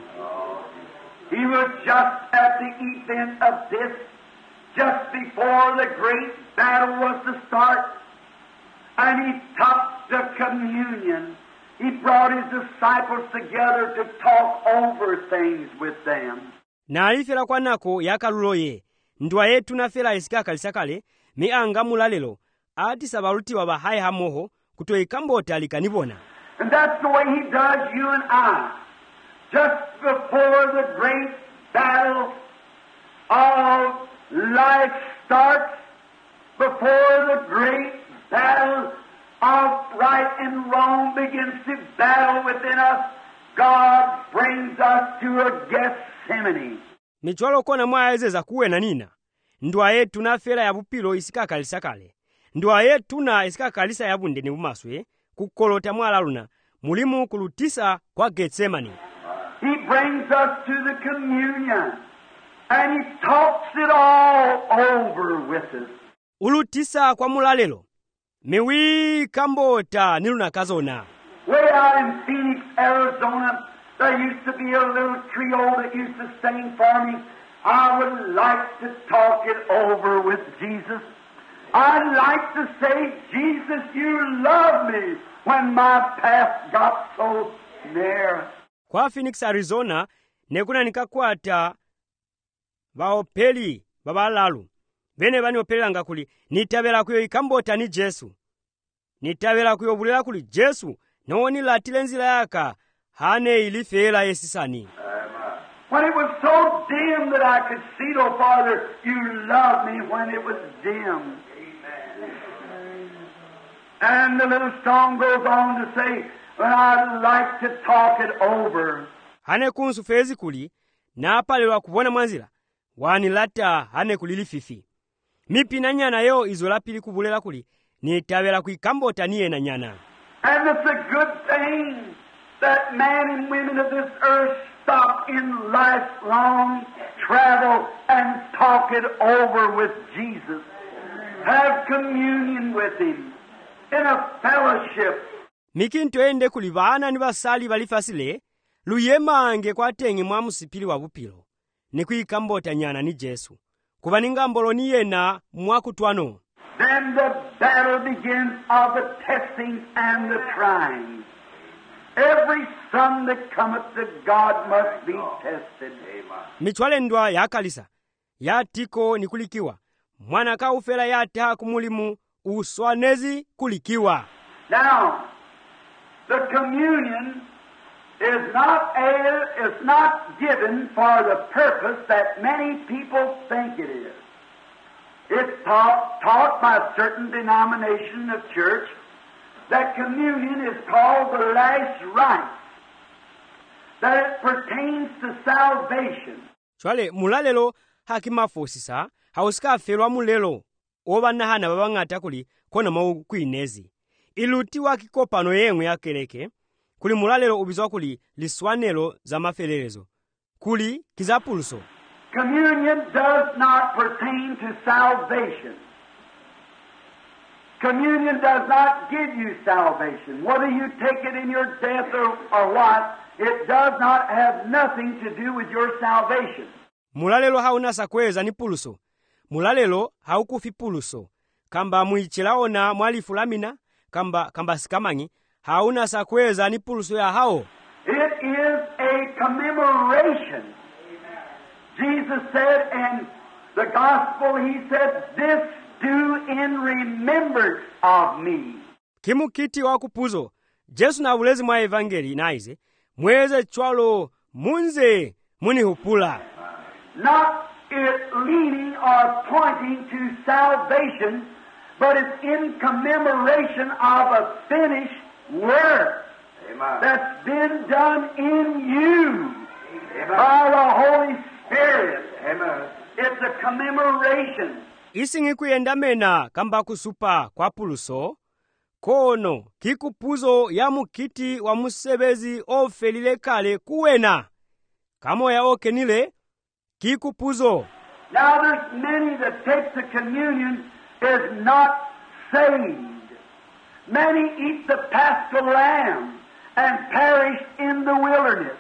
He was just at the event of this, just before the great battle was to start, and He took the communion. He brought His disciples together to talk over things with them. Na alifela kwa nako yakaluloye, ndwa yetu na fela isikaka lisakale, mi anga mulalelo, ati sabaruti wabahaye hamoho, kuto ikambote alikanibona. And that's the way He does you and I. Just before the great battle of life starts, before the great battle of right and wrong begins to battle within us, God brings us to a Gethsemane. Michwalo kona mwaezeza kuwe na nina. Ndwa yetu na fela ya bupilo isikaka lisakale. Ndwa yetu na isikaka lisa ya bunde ni umaswe, kukolota mwalaluna, mulimu kulutisa kwa Gethsemane. He brings us to the communion, and He talks it all over with us. Ulutisa kwa mulalelo, miwi kambota niluna kazona. Way out in Phoenix, Arizona, There used to be a little trio that used to sing for me. I would like to talk it over with Jesus. I'd like to say, Jesus, you love me, when my path got so near. Kwa Phoenix, Arizona, nekuna nikakwata vaopeli babalalu. Bene bani opelanga kuli, nitabela kuyo ikambota ni Jesu. Nitabela kuyo bulila kuli Jesu, noni latile nzila yaka, hane ilifela yesisani. When it was so dim that I could see no farther, you loved me when it was dim. And the little song goes on to say, well, I'd like to talk it over. Hane kunsu fezi kuli, na apalewa kubona mwanzila, wani lata hane kulili fifi. Mipi na nyana yo izolapili kubulela kuli, ni tabela kuikambota niye na nyana. And it's a good thing that man and women of this earth stop in lifelong travel and talk it over with Jesus. Have communion with Him in a fellowship. Mikinto ende kuli vana ni basali balifasile, luyemange kwa tengi mwa musipili wa bupilo. Ni kuikambota nyana ni Jesu. Kuva ningambolo ni yena mwakutwano. Then the battle begins of the testing and the trying. Every son that cometh to God must be tested. Michwalendwa ya kalisa. Ya tiko ni kulikiwa. Mwana ka ufela ya taha kumulimu uswanezi kulikiwa. Now, the communion is not given for the purpose that many people think it is. It's taught by a certain denomination of church that communion is called the last rite, that it pertains to salvation. Chwale mulalelo hakimafosisa hausika felwa mulelo oba nahana babangata kuli kona mau kuinezi. Iluti wakikopano yengu ya keleke kuli mulalelo ubizwa kuli liswanelo za mafelelezo kuli kizapulso. Communion does not pertain to salvation. Communion does not give you salvation. Whether you take it in your death or what, it does not have nothing to do with your salvation. Mulalelo hauna sakweza ni puluso. Mulalelo haukufi puluso. Kamba muichilaona mwali fulamina, kamba sikamangi, hauna sakweza ni puluso ya hao. It is a commemoration. Jesus said in the gospel, He said, this do in remembrance of me. Kimukiti wa kupuzo, Jesu na ulezi mwa evangeli naize, mweze chwalo munze muni hupula. Not it leading or pointing to salvation, but it's in commemoration of a finished work. Amen. That's been done in you. Amen. By the Holy Spirit. Amen. It's a commemoration. Isingi kuyendamena kamba kusupa kwa puluso, kono kikupuzo ya mukiti wa musebezi ofelile kale kuwena. Kamo ya okenile, kikupuzo. Now there's many that take the communion is not saved. Many eat the paschal lamb and perish in the wilderness.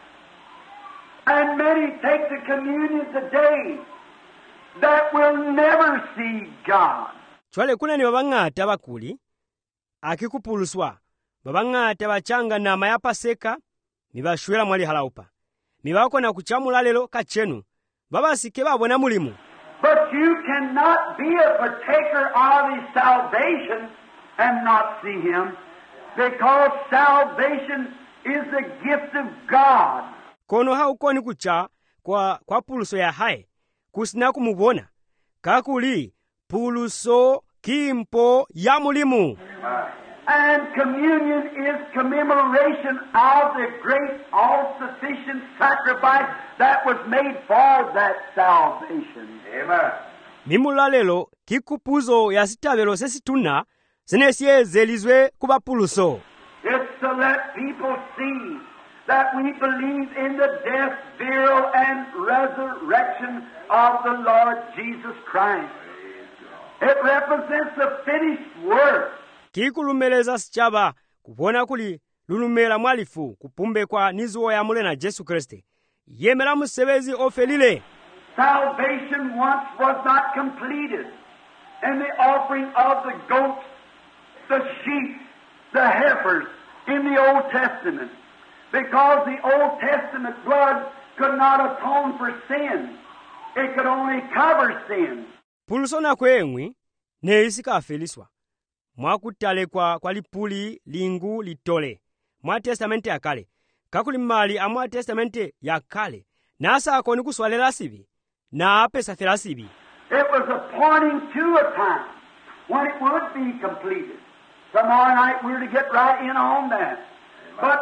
And many take the communion today that will never see God. Chwale kuna ni babangata bakuli, akikupuluswa, babangata bachanga na mayapa seka, mibashwela mwali halaupa. Mibako na kuchamula lelo kachenu, baba sike babona mulimu. But you cannot be a partaker of His salvation and not see Him, because salvation is the gift of God. Kono haukoni kucha kwa puluso ya hae, kusina kumubona, kakuli puluso kimpo ya mulimu. And communion is commemoration of the great all-sufficient sacrifice that was made for that salvation. Amen. Mimulalelo kikupuzo ya sitabelo sesituna senesiye zelizwe kuba puluso. It's to let people see that we believe in the death, burial, and resurrection of the Lord Jesus Christ. It represents the finished work. Kikulumeleza sichaba kubona kuli lulumera mwalifu kupumbekwa nizuwo ya mulena Jesu Kristu yemera musebezi ofelile. Salvation once was not completed in the offering of the goats, the sheep, the heifers in the Old Testament, because the Old Testament blood could not atone for sin. It could only cover sin. Pulusona kwemwi neisikafeliswa mwakutalekwa kwa lipuli lingu litole mwa testamente yakale kakuli mali amwa testamente yakale nasa akoni kuswalela sibi na apesa fela sibi. It was a pointing to a time when it would be completed. Tomorrow night we're to get right in on that. But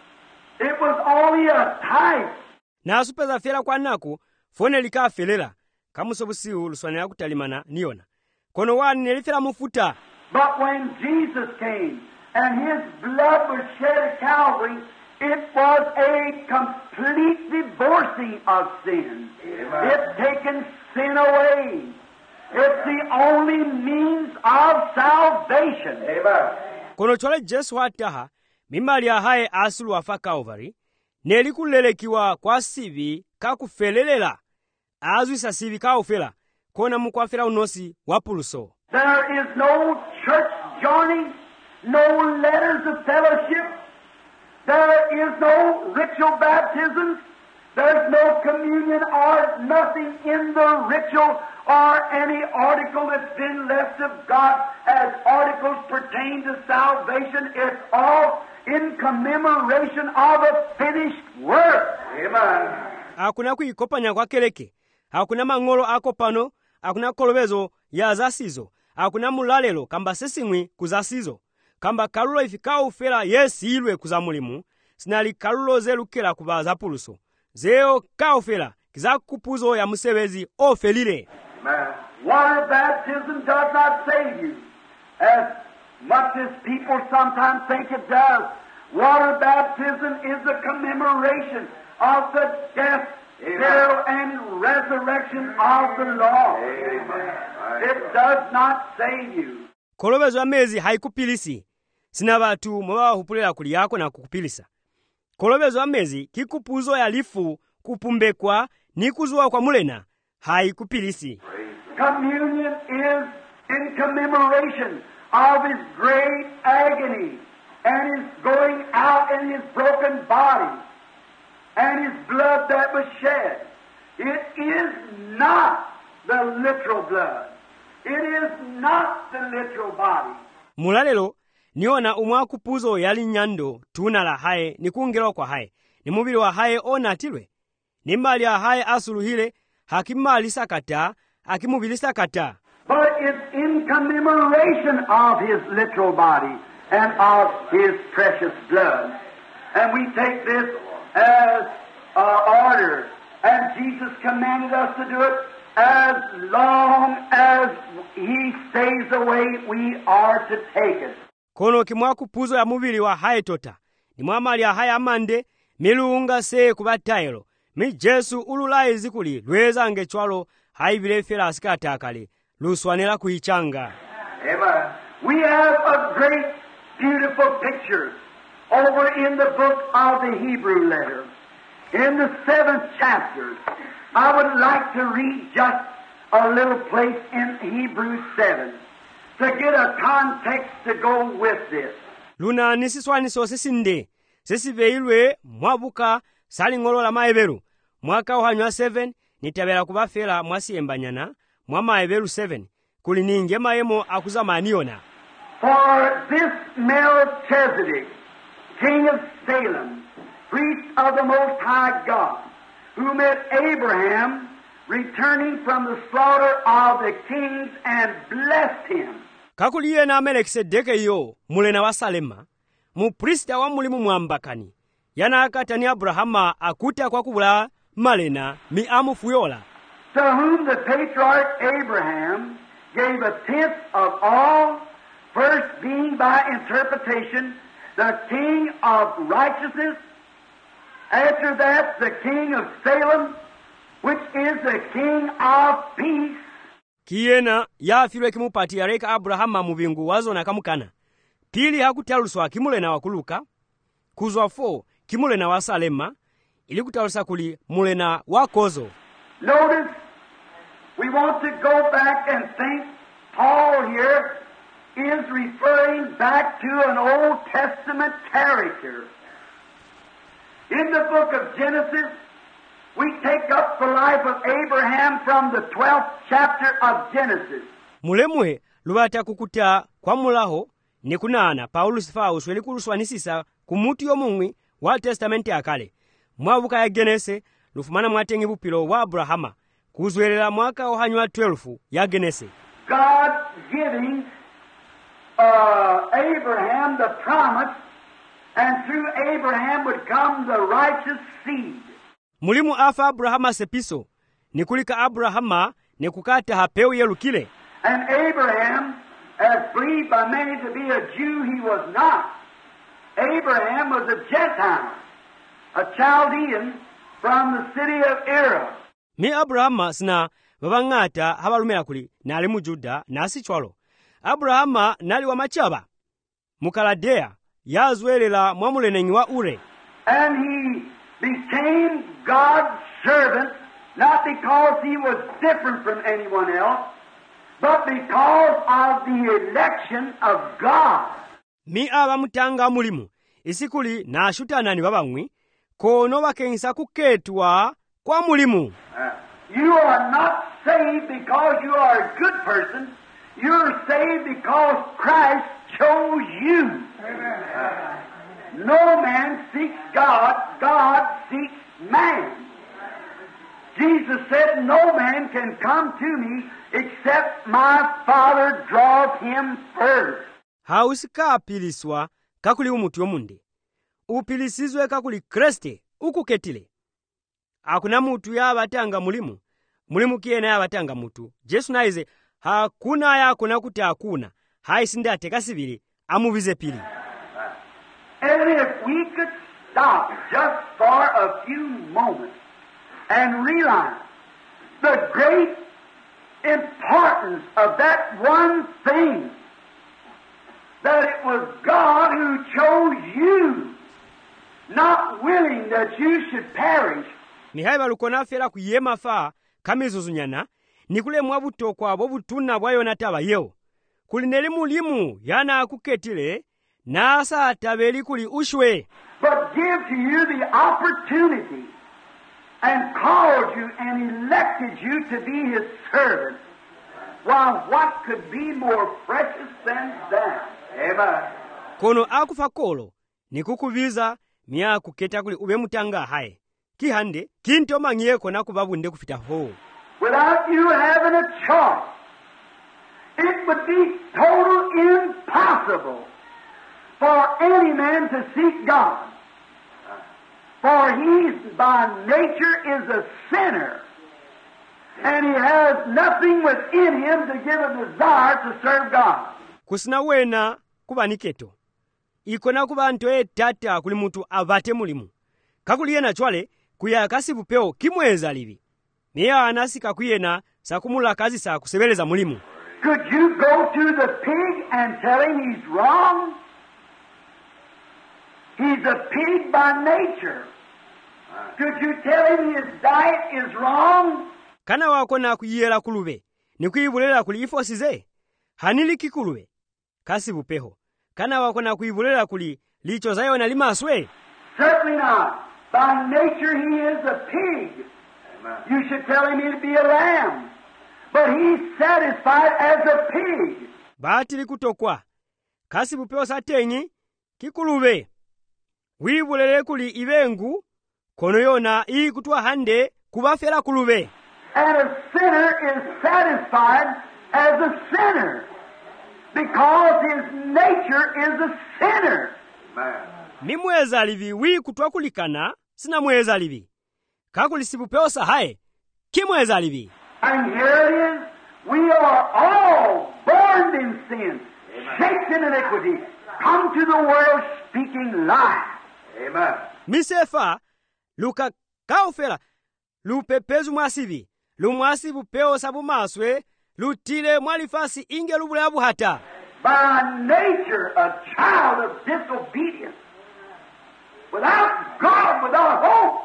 it was only a type. Na supeza fela kwa naku fone likafelela kamusobusiu luswanela kutalimana niona kono wani nelifela mufuta. But when Jesus came and His blood was shed at Calvary, it was a complete divorcing of sin. Amen. It's taken sin away. It's the only means of salvation. Amen. Kono chole Jesu hataha mimali ya hae asulu wafa Calvary nelikulelekiwa kwa sivi kakufelelela azwisa sivi kaufela kona mukwafela unosi wapuluso. There is no church joining, no letters of fellowship. There is no ritual baptisms. There's no communion or nothing in the ritual or any article that's been left of God as articles pertain to salvation. It's all in commemoration of a finished work. Amen. Hakuna kuikopanya kwa keleke, hakuna mangolo ako pano, hakuna kolobezo ya zasizo, hakuna mulalelo kamba sesimwi kuzasizo, kamba kalulo ifikao ufela yesilwe kuzamulimu, sinali kalulo zelukela kubaza puluso. Zeo kaufela kizakupuzo ya musebezi ofelile. Amen. Water baptism does not save you, as much as people sometimes think it does. Water baptism is a commemoration of the death, burial, and resurrection of the Lord. Amen. It does not save you. Kolobezo amezi haikupilisi. Sina batu mwa hupulela kuliyako na kukupilisa. Kolobezo amezi kikupuzo ya lifu kupumbekwa ni kuzuwa kwa mulena haikupilisi. Communion is in commemoration of His great agony and His going out in His broken body and His blood that was shed. It is not the literal blood. It is not the literal body. Mulalelo niona umwakupuzo yali nyando tunala hae ni kuungelo kwa hae ni mubili wa hae onatilwe ni mali ya hae asuluhile hakimali sakata hakimubili sakata. But it's in commemoration of His literal body and of His precious blood. And we take this as order. And Jesus commanded us to do it as long as He stays away, we are to take it. Kono kimwakupuzo ya mubili wa hae tota ni mwamali ya hae amande milunga se kubatailo mi Jesu ululayi zikuli lweza ngechwalo haibile fela asikata akale luswanela kuichanga. Amen. We have a great, beautiful picture over in the book of the Hebrew letter. In the 7th chapter, I would like to read just a little place in Hebrews 7 to get a context to go with this. Luna nisiswaniso sesinde sesiveilwe mwabuka salingolola maeberu mwaka uhanywa 7 nitabela kubafela mwasiembanyana mwa maeberu 7 kuli ninge maemo akuzamaniona. For this Melchizedek, king of Salem, priest of the Most High God, who met Abraham returning from the slaughter of the kings and blessed him. Kakuliye na Melkisedeke yo mulena wa Salema muprista wa mulimu mwambakani yana akatani Abrahama akuta kwa kubula malena mi amufuyola. To whom the patriarch Abraham gave a tenth of all, first being by interpretation the king of righteousness, after that the king of Salem, which is the king of peace. Kiena yafirwe kimupati yareka Abrahama mubingu wazo na kamukana. Pili hakutaluswa kimulena wakuluka. kuzwa 4 kimulena wa Salema ili kutawalisa kuli mulena wa kozo. Notice, we want to go back and think Paul here is referring back to an Old Testament character. In the book of Genesis, we take up the life of Abraham from the 12th chapter of Genesis. Mulemwe lubata kukuta kwa mulaho ni kunana Paulo sifa usweli kuluswanisisa kumutu yomumwi wa testamenti akale. Mwavuka ya Genese lufumana mwatengi bupilo wa Abrahama kuzwelela mwaka ohanywa 12 ya Genese. God giving Abraham the promise, and through Abraham would come the righteous seed. Mulimu afa Abrahama sepiso ni kulika Abrahama ni kukata hapeu yelukile. And Abraham, as believed by many to be a Jew, he was not. Abraham was a Gentile, a Chaldean from the city of Ur. Mi Abrahama sina babangata habalumela kuli na ali mu Juda na si chwalo. Abrahama nali wa machaba mukaladea yazwelela mwamulenenyi wa Ure. And he became God's servant, not because he was different from anyone else, but because of the election of God. Mi aba mutanga mulimu isikuli na shutanani babamwi kono bakensa kuketwa kwa mulimu. You are not saved because you are a good person. You're saved because Christ chose you. Amen. No man seeks God, God seeks man. Jesus said, no man can come to me except my Father draws him first. Hausikaapiliswa kakuli umutu yomunde. Upilisizwe kakuli Kriste ukuketile. Hakuna mutu ya batanga mulimu. Mulimu kiena ya batanga mutu. Jesu naize hakuna ya kuna kuti hakuna. Haisinde atekasibili amuvize pili. And if we could stop just for a few moments and realize the great importance of that one thing, that it was God who chose you, not willing that you should perish. Ni haiba lukona fela kuyema faa kamizuzunyana, ni kule mwabuto kwa bobutuna bwa Yonataba yeo. Kulineli mulimu yana akuketile, na asa tabeli kuli ushwe. But give to you the opportunity and called you and elected you to be His servant. Well, what could be more precious than that? Amen. Kono akufa kolo, ni kukuviza miya kuketa kuli ube mutanga hae. Kihande, kinto mangieko na kubabunde kufita ho. Without you having a choice, it would be totally impossible for any man to seek God. For he by nature is a sinner, and he has nothing within him to give a desire to serve God. Kusina wena kuba niketo. Ikona kuba ntoe tata kuli mutu avate mulimu. Kakuliena chwale kuya kasibu peo kimweza livi. Miya anasika kuyena sakumula kazi sa kusebeleza mulimu. Could you go to the pig and tell him he's wrong? He's a pig by nature. Could you tell him his diet is wrong? Kana wako na kuyela kulube. Ni kuibulela kuli ifosize. Hanili kikulube. Kasibu peho. Kana wako na kuibulela kuli licho zayo na lima aswe. Certainly not. By nature he is a pig. Amen. You should tell him he'd be a lamb. But he's satisfied as a pig. Baati likutokwa. Kasibu peho satenyi kikulube. Wibulele kuli ibengu kono yona ii kutua hande kubafela kulube. And a sinner is satisfied as a sinner because his nature is a sinner. Ni mweza livi wii kutua kulikana sina mweza livi. Kakulisibu peo sahae kimweza livi. And here it is, we are all born in sin, shaped in iniquity, come to the world speaking lies. Amen. Misefa luka kaufela lupepezu mwasivi lumwasibu peo sabu maswe lutile mwalifasi inge lubulabu hata. By nature a child of disobedience. without God, without hope.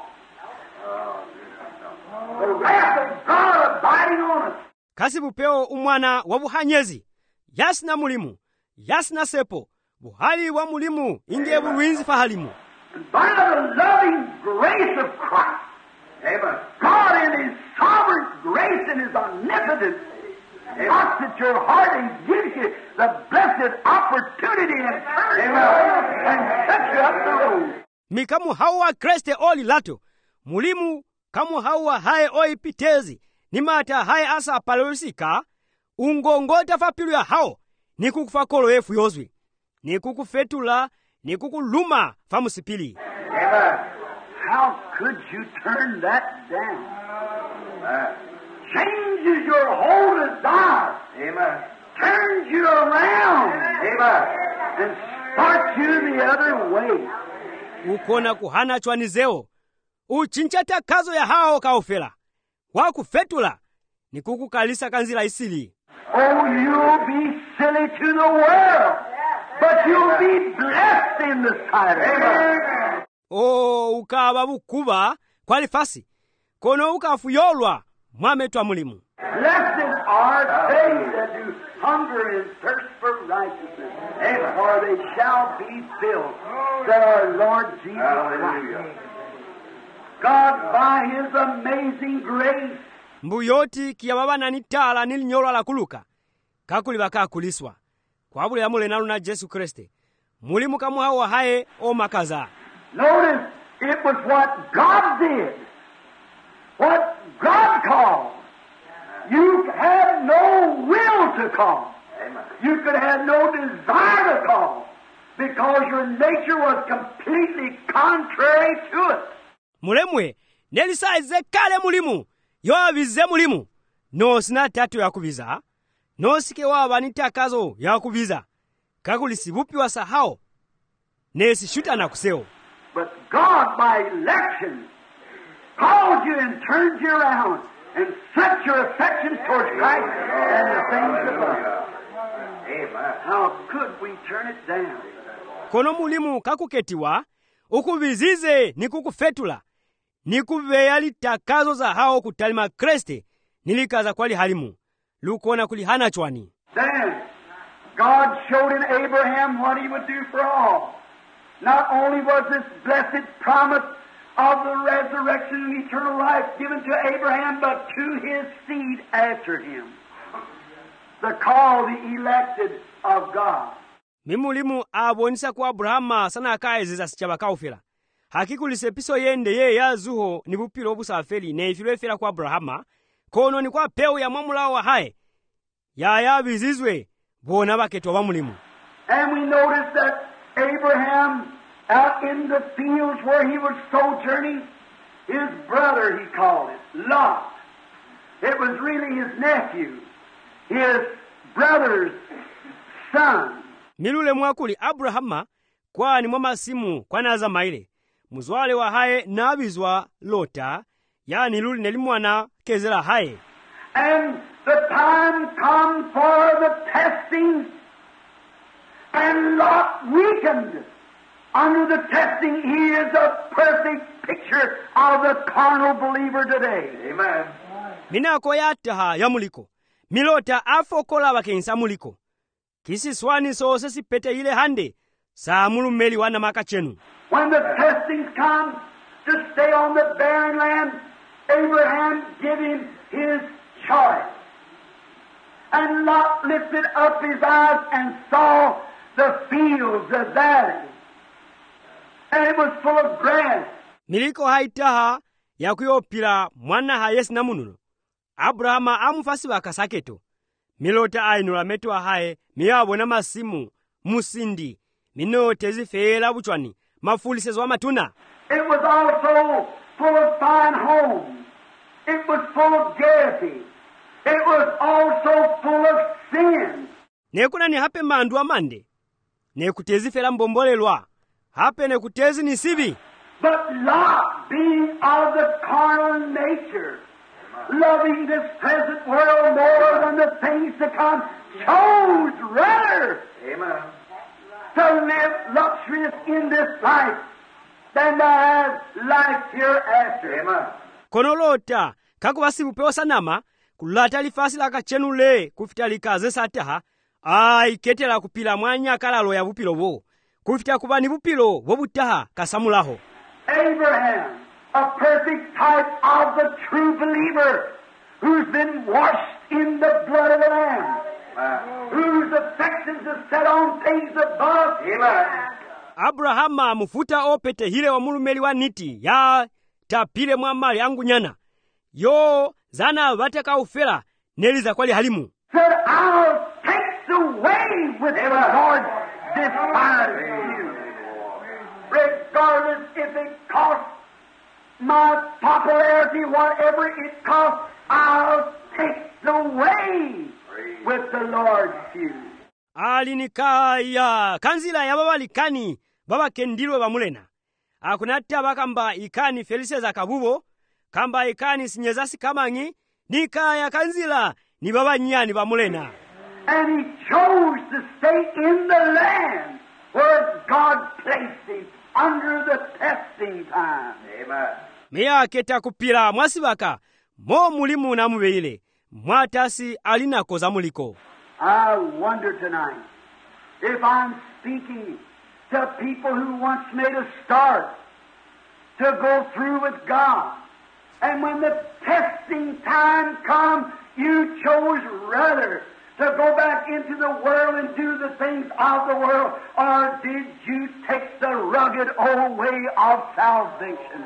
The wrath of God abiding on us. kasi bupeo umwana wa buhanyezi yasina mulimu yasina sepo buhali wa mulimu inge bulwinzi fahalimu. And by the loving grace of Christ, amen, God in His sovereign grace and His omnipotence knocks at your heart and gives you the blessed opportunity and turns and sets you up the road. Mikamu hawa Kriste oli lato mulimu kamu hawa hae oi pitezi ni mata hae asa palosika ungongota fapilu ya hao ni kukufa kolo efu yozwi ni kukufetula ni kukuluma famusipili. Amen. How could you turn that down? Changes your whole desire. Amen. Turns you around. Amen. And starts you the other way. Ukona kuhana chwanizeo uchinchata kazo ya hao kaofela wakufetula ni kukukalisa kanzila isili. Oh, you'll be silly to the world, but you'll be blessed in the sight of God. Oh, ukaba bukuba kwa lifasi kono ukafuyolwa mwametwa mulimu. Blessed are they that do hunger and thirst for righteousness, for they shall be filled, said our Lord Jesus Christ. God, by His amazing grace, mbuyoti kiyababana nitala nilinyolwa la kuluka kakuli bakakuliswa kwa bule yamule naluna Jesu Kriste mulimu kamu hawa hae o makaza. notice it was what God did, what God called. You had no will to call. You could have no desire to call because your nature was completely contrary to it. Mulemwe nelisaize kale mulimu yoavize mulimu no sina tatu ya kubiza no sike waba nitakazo ya kubiza kakulisi bupi wa sahao nesi shuta na kuseo. But God, by election, called you and turned you around and set your affections towards Christ and the things above. Amen. How could we turn it down? Kono mulimu kakuketiwa ukubizize ni kukufetula ni kuveya litakazo za hao kutalima Kriste nilikaza kwali halimu lukona kulihana chwani. Then God showed in Abraham what He would do for all. Not only was this blessed promise of the resurrection and eternal life given to Abraham, but to his seed after him. The call, the elected of God. Mimulimu abonisa kwa Abrahama sana akaezeza sichaba kaufela. Hakikulise piso yende ye ya zuho ni bupilo busafeli ne ifilo efela kwa Abrahama kono ni kwa peu ya mwamula wa hae ya bizizwe bona baketwa bamulimu. And we notice that Abraham, out in the fields where he was sojourning, his brother, he called it, Lot. It was really his nephew, his brother's son. Milule mwakuli Abrahama kwa ni mwama simu kwa naza maile. Muzwale wa hae nabizwa Lota, yani luli nelimwana kezela hae. And the time come for the testing, and Lot weakened. Under the testing, he is a perfect picture of the carnal believer today. Amen. Minako yataha ya muliko. Milota afokola wakensa muliko. Kisi swani so sesi pete ile hande. Sa mulumeli wana makachenu. When the testings come to stay on the barren land, Abraham gave him his choice. And Lot lifted up his eyes and saw the fields, the valley. And it was full of grass. Miliko haitaha ya kuyopila mwana hayesi na mununo. Abrahama amufasi wakasaketo. Milota ainula metu hae miyabo na masimu musindi. Minote zifeela buchwani mafulisezo wa matuna. It was also full of fine homes. It was full of gaiety. It was also full of sin. Nekuna ni hape mandu wa mande. Nekutezi fela mbombolelwa. Hape nekutezi ni sibi. But Lot, being of the carnal nature, loving this present world more than the things to come, chose rather to live luxurious in this life than to have life hereafter. Amen. kono lota kakuvasi upewo sanama kulata lifasi lakachenule kufita likaze sataha iketela kupila mwanya kalalo ya vupilo vo kufita kuva ni vupilo vovutaha kasamulaho. Abraham, a perfect type of the true believer who's been washed in the blood of the Lamb, whose affections are set on things above. Amen. Abrahama mufuta opete hile wa mulumeli wa niti ya tapile mwamali angu nyana yo zana vateka ufela neliza kwali halimu. Said, I'll take the way with the Lord despise you. Regardless if it costs my popularity, whatever it costs, I'll take the way with the Lord's few. Alinikaya kanzila ya babalikani babakendilwe bamulena akunata bakamba ikani feliseza kabubo kamba ikani sinyezasi kamanyi nikaya kanzila ni babanyani bamulena. And he chose to stay in the land where God placed him under the testing time. Amen. Meya keta kupira mwasibaka mo mulimu na mubeile mwatasi alina koza muliko. I wonder tonight if I'm speaking to people who once made a start to go through with God. And when the testing time comes, you chose rather to go back into the world and do the things of the world, or did you take the rugged old way of salvation?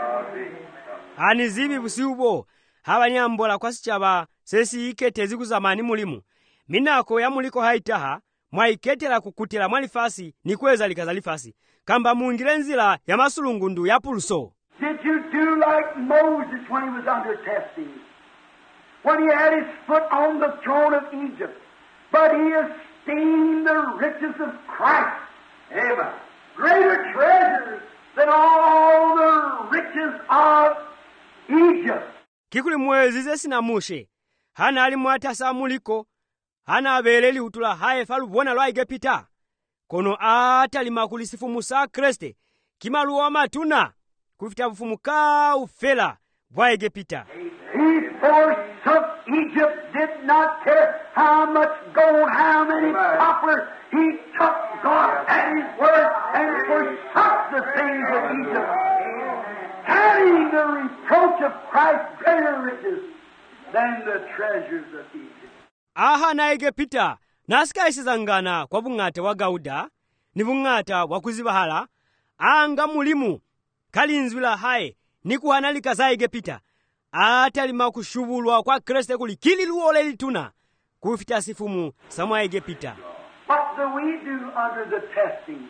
Anizibi busiubo habanyambola kwasichaba sesi ikete zikuzamani mulimu minako ya muliko haitaha mwaiketela kukutila mwalifasi ni kweza likazalifasi kamba muingile nzila ya masulungundu ya pulso. Did you do like Moses when he was under testing? When he had his foot on the throne of Egypt, but he esteemed the riches of Christ. Amen. Greater treasures than all the riches of Egypt. Kikuli mwezi zesina mushe hana alimwatasa muliko hana abeleli utula hae falu bona lwa Egipita kono ata limakulisifu Musa Kriste kimaluwa matuna kufita bufumuka ufela bwa Egipita. He forsook Egypt, did not care how much gold, how many poplars. He took God at His word and forsook the things of Egypt, carrying the reproach of Christ greater riches than the treasures of Egypt. Aha na Egipita nasikaisizangana kwa bung'ata wa Gauda ni bung'ata wa kuzibahala anga mulimu kalinzwila hae ni kuhanalika za Egipita ata lima kushubulwa kwa Kriste kulikili luole lituna kufita sifumu samwa Egipita. What do we do under the testing?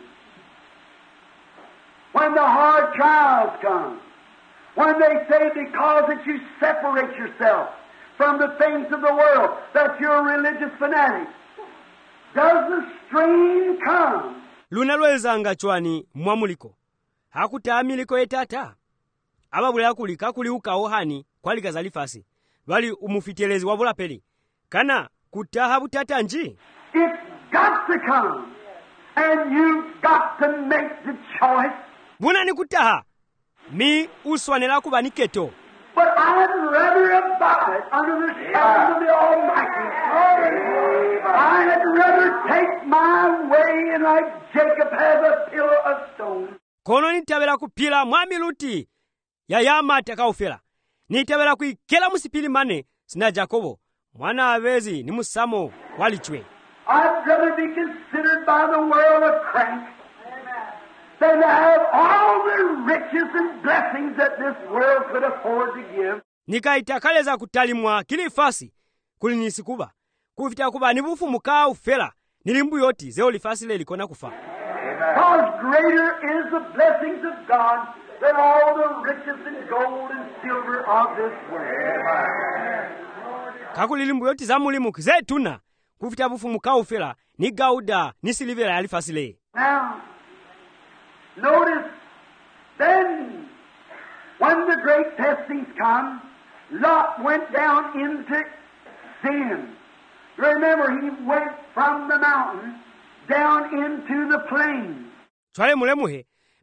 When the hard trials come, when they say because that you separate yourself from the things of the world, that you're a religious fanatic, does the strain come? Luna lwezanga chwani mwamuliko hakutamiliko etata ababula kulika kuliuka ohani kwali kazalifasi bali umufitelezi wabula peli kana kutaha butata nji. It's got to come, and you've got to make the choice. Buna ni kutaha mi uswanela kuba niketo. But I'd rather abide under the shadow of the Almighty. I'd rather take my way and like Jacob has a pillow of stone. Kono nitabela kupila mwami Luti ya yamata kaufela. Nitabela kuikela musipili mane sina Jakobo. Mwana avezi ni musamo walichwe. I'd rather be considered by the world a crank than to have all the riches and blessings that this world could afford to give. Nikaitakaleza kutalimwa kilifasi kulinisikuba. Kufita kuba nibufu muka ufela nilimbu yoti zeo lifasi le likona kufa. Because greater is the blessings of God than all the riches and gold and silver of this world. Kakulilimbu yoti za mulimu kizetuna kufita bufu muka ufela ni Gauda ni silivera ya lifasi le. Now, notice, then, when the great testings come, Lot went down into sin. Remember, he went from the mountain down into the plain. Chwale mulemuhe,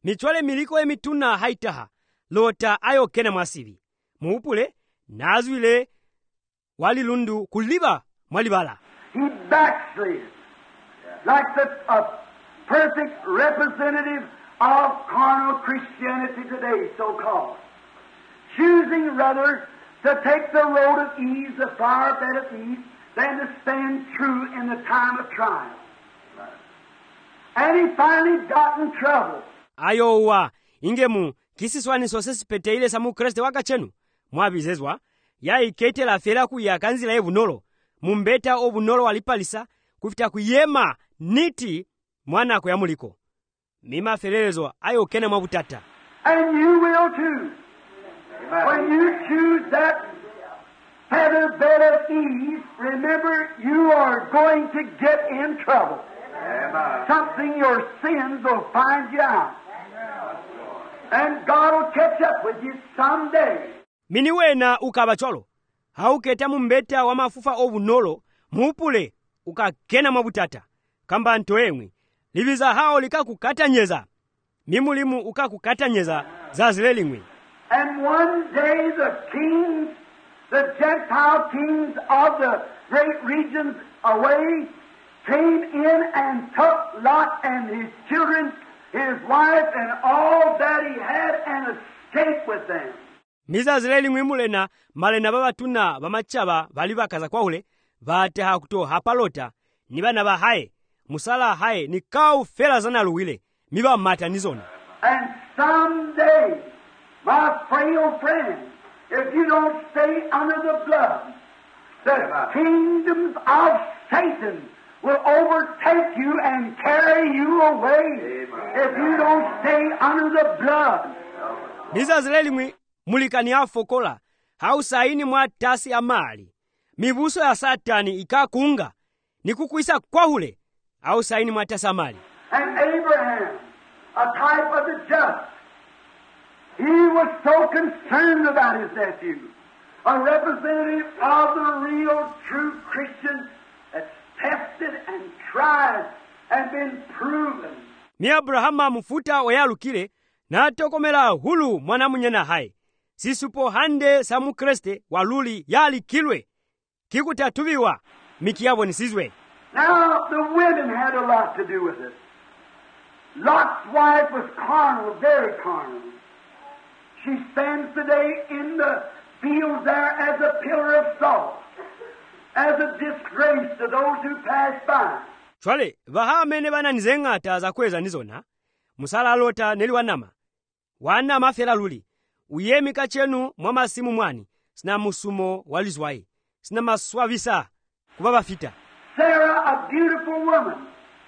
michwale miliko emituna haitaha lota ayokena mwasivi muupule nazwile walilundu kuliba mwalibala. He backslid like a perfect representative of carnal Christianity today, so-called, choosing rather to take the road of ease, the flower bed of ease, than to stand true in the time of trial. And he finally got in trouble. Ayowa ingemu kisiswaniso sesipeteile samu Kriste wakachenu mwabizezwa yaiketela fera kuya kanzila evunolo mumbeta obunolo walipalisa kufita kuyema niti mwana ko yamuliko mima ferelezo ayokena mwabutata. And you will too. When you choose that feather bed of ease, remember you are going to get in trouble. Something your sins will find you out. And God will catch up with you someday. Mini wena ukabacholo hauketa mumbeta wa mafufa obunolo muupule ukakena mwabutata kamba ntoemwi libiza hao likakukatanyeza mimulimu ukakukatanyeza zazilelingwi. And one day the kings, the Gentile kings of the great regions away, came in and took Lot and his children, his wife, and all that he had, and escaped with them. Mizazilelingwi mulena malena babatuna bamachaba bali bakaza kwaule bateha kuto hapalota nibana bahaye musala haye ni kau fela zana luwile miba mata nizona. And someday, my frail friend, if you don't stay under the blood, the kingdoms of Satan will overtake you and carry you away. If you don't stay under the blood. Mizazilelingwi mulikani afokola hausaini mwatasi amali mibuso ya satani ikakunga nikukuisa kwahule hausaini mwatasi amali. And Abraham, a type of the just, he was so concerned about his nephew, a representative of the real true Christian that's tested and tried and been proven. Mi Abrahama mufuta wayalukile na tokomela hulu mwana munyena hai sisupo hande samu Kriste waluli yali kilwe kikutatubiwa mikiyabo nisizwe. Now the women had a lot to do with it. Lot's wife was carnal, very carnal. She stands today in the fields there as a pillar of salt, as a disgrace to those who pass by. Chwale vahamene bana nizengata za kweza nizona musala lota neliwanama wanama fela luli uyemika chenu mwamasimu mwani sina musumo walizwai sina maswavisa kubaba fita. Sarah, a beautiful woman,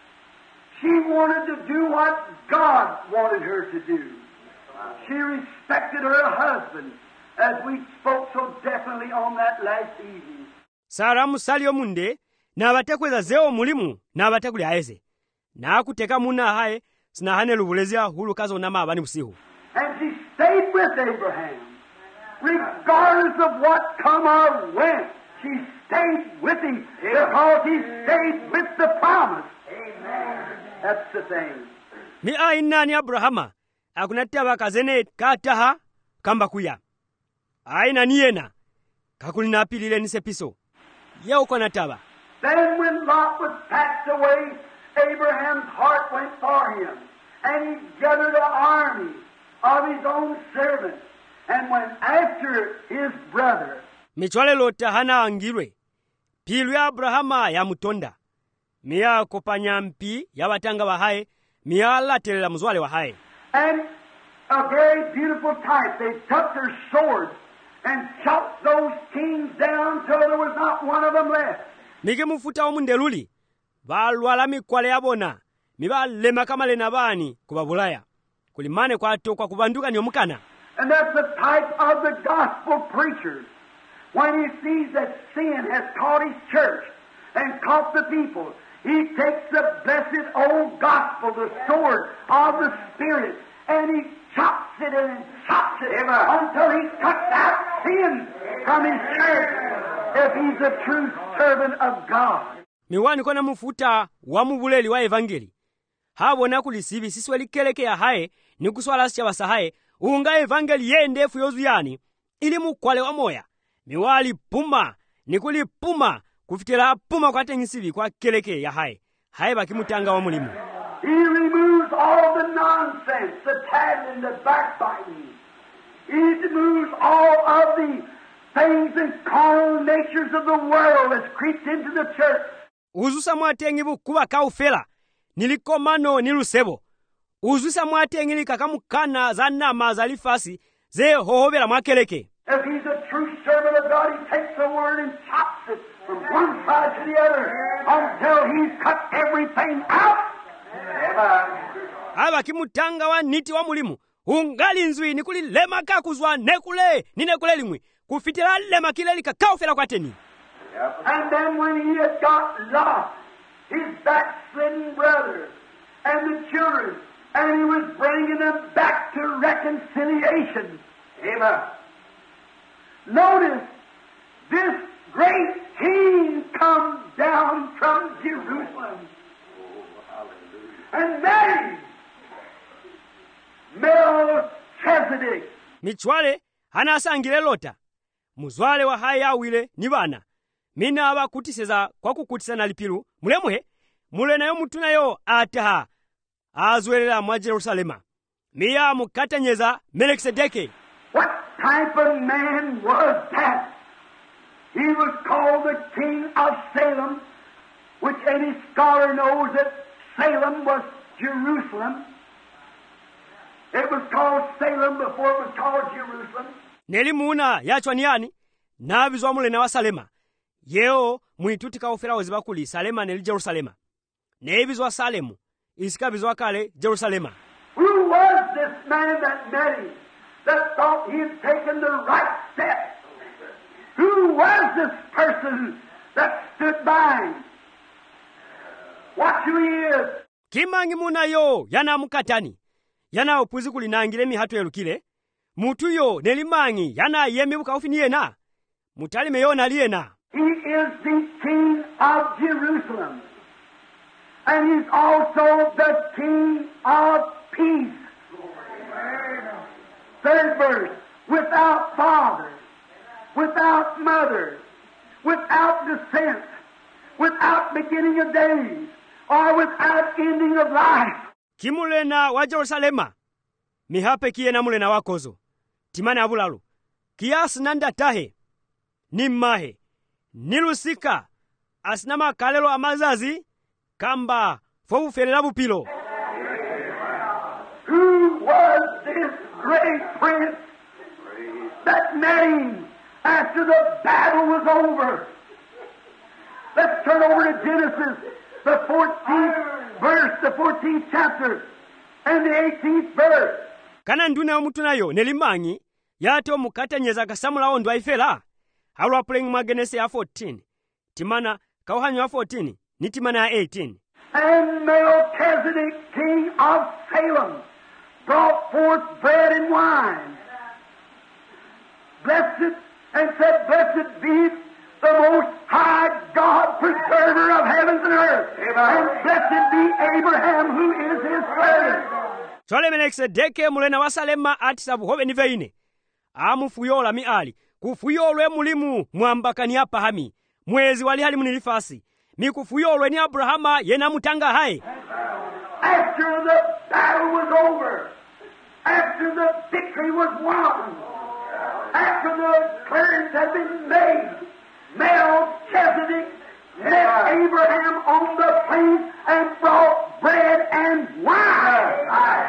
she wanted to do what God wanted her to do. She respected her husband, as we spoke so definitely on that last evening. Sara musalio munde na abatekweza zeo mulimu na abatekuli aeze na akuteka muna hae sina hane lubulezia hulu kazo nama abani musihu. And she stayed with Abraham. Regardless of what come or went, she stayed with him because he stayed with the promise. Amen. That's the thing. Mi aina ni Abrahama akunataba kazene kataha kamba kuya aina niyena kakulina apilile nisepiso ya uko nataba. Then when Lot was packed away, Abraham's heart went for him, and he gathered an army of his own servants and went after his brother. Michwale lota hana angirwe pilu ya Abrahama ya mutonda miya kopanya mpi ya watanga wa hae miya latelela mzwale wa hae. And a very beautiful type, they took their swords and chopped those kings down till there was not one of them left. Mike mufuta omundeluli balwala mikwale yabona mibalema kama lena bani kubabulaya kulimane kwa to kwa kubanduka ni omukana. And that's the type of the gospel preachers. When he sees that sin has caught his church and caught the people, he takes the blessed old gospel, the sword of the Spirit, and he chops it and chops it until he cuts out sin from his church, if he's a true servant of God. Miwani kona mufuta wa mubuleli wa evangeli habona kulisibi siswe likeleke ya haye ni kuswala sichaba haye unga evangeli yende fu yozuyani ili mukwale wa moya miwali puma nikuli puma kufitela puma kwa tengisibi kwa keleke ya haye haye bakimutanga wa mulimu. He removes all the nonsense, the tattling, the backbiting. He removes all of the things and carnal natures of the world that's creeped into the church. Uzusa mwatengi bukuba kaufela nilikomano nilusebo. Uzusa mwatengi likakamukana za nama za lifasi ze hohobela mwakeleke. If he's a true servant of God, he takes the word and chops it from one side to the other until he's cut everything out. Aba kimutanga wa niti wa mulimu ungali nzwi nikuli lema kakuzwa nekule ninekule limwe kufitila lema kile likakaufela kwa teni. And then when he had got lost, his backslidden brothers and the children, and he was bringing them back to reconciliation. Amen. Notice, this great king comes down from Jerusalem. And Mary, Melchizedek. Michwale anasangile lota. Muzwale wa haya awile ni bana. Mina aba kutiseza kwa kukutisa na lipilu. Mulemuhe, mule nayo mutunayo ataha. Azwelela mwa Jerusalema. Miya mukatanyeza Melchizedek. What type of man was that? He was called the King of Salem, which any scholar knows that Salem was Jerusalem. It was called Salem before it was called Jerusalem. Nelimuna yachwa ni yani? Nabizwa mule na wa Salema. Yeo muitutika ofera wazibakuli Salema neli Jerusalema. Nebizwa Salemu. Isikabizwa kale Jerusalema. Who was this man that met him, that thought he had taken the right step? Who was this person that stood by him? Watch who he is. Kimangi muna yo yana mukatani. Yana opuzi kulinangile mihatu elukile. Mutu yo nelimangi yana yemi bukaufini yena. Mutali meyona liena. He is the King of Jerusalem. And he's also the King of peace. Third verse, without father, without mother, without descent, without beginning of days, or without ending of life. Kimulena wa Jerusalema. Mihape kiena mulena wakozo. Timane abulalu. Kiasi nanda tahe. Nimahe. Nilusika. Asinama kalelo amazazi. Kamba. Fobu ferela bupilo. Who was this great prince that met him after the battle was over? Let's turn over to Genesis, the 14th verse, the 14th chapter, and the 18th verse. Kana nduna omutunayo nelimangi yato mukatanyeza kasamula ondwa ifela. Halwa puleng magenese ya 14. Timana kauhanyo ya 14 ni timana ya 18. And Melchizedek, king of Salem, brought forth bread and wine, blessed it, and said, Blessed be the Most High God, preserver of heavens and earth. Amen. And blessed be Abraham, who is his servant. Chole Melchizedeke mulena wa Salema atisabu hobe ni veine. Amu fuyola miali. Kufuyolwe mulimu mwambakani hapa hami. Mwezi wali hali munilifasi. Mi kufuyolwe ni Abrahama yena mutanga hai. After the battle was over, after the victory was won, after the clearance had been made, Melchizedek met Abraham on the plain and brought bread and wine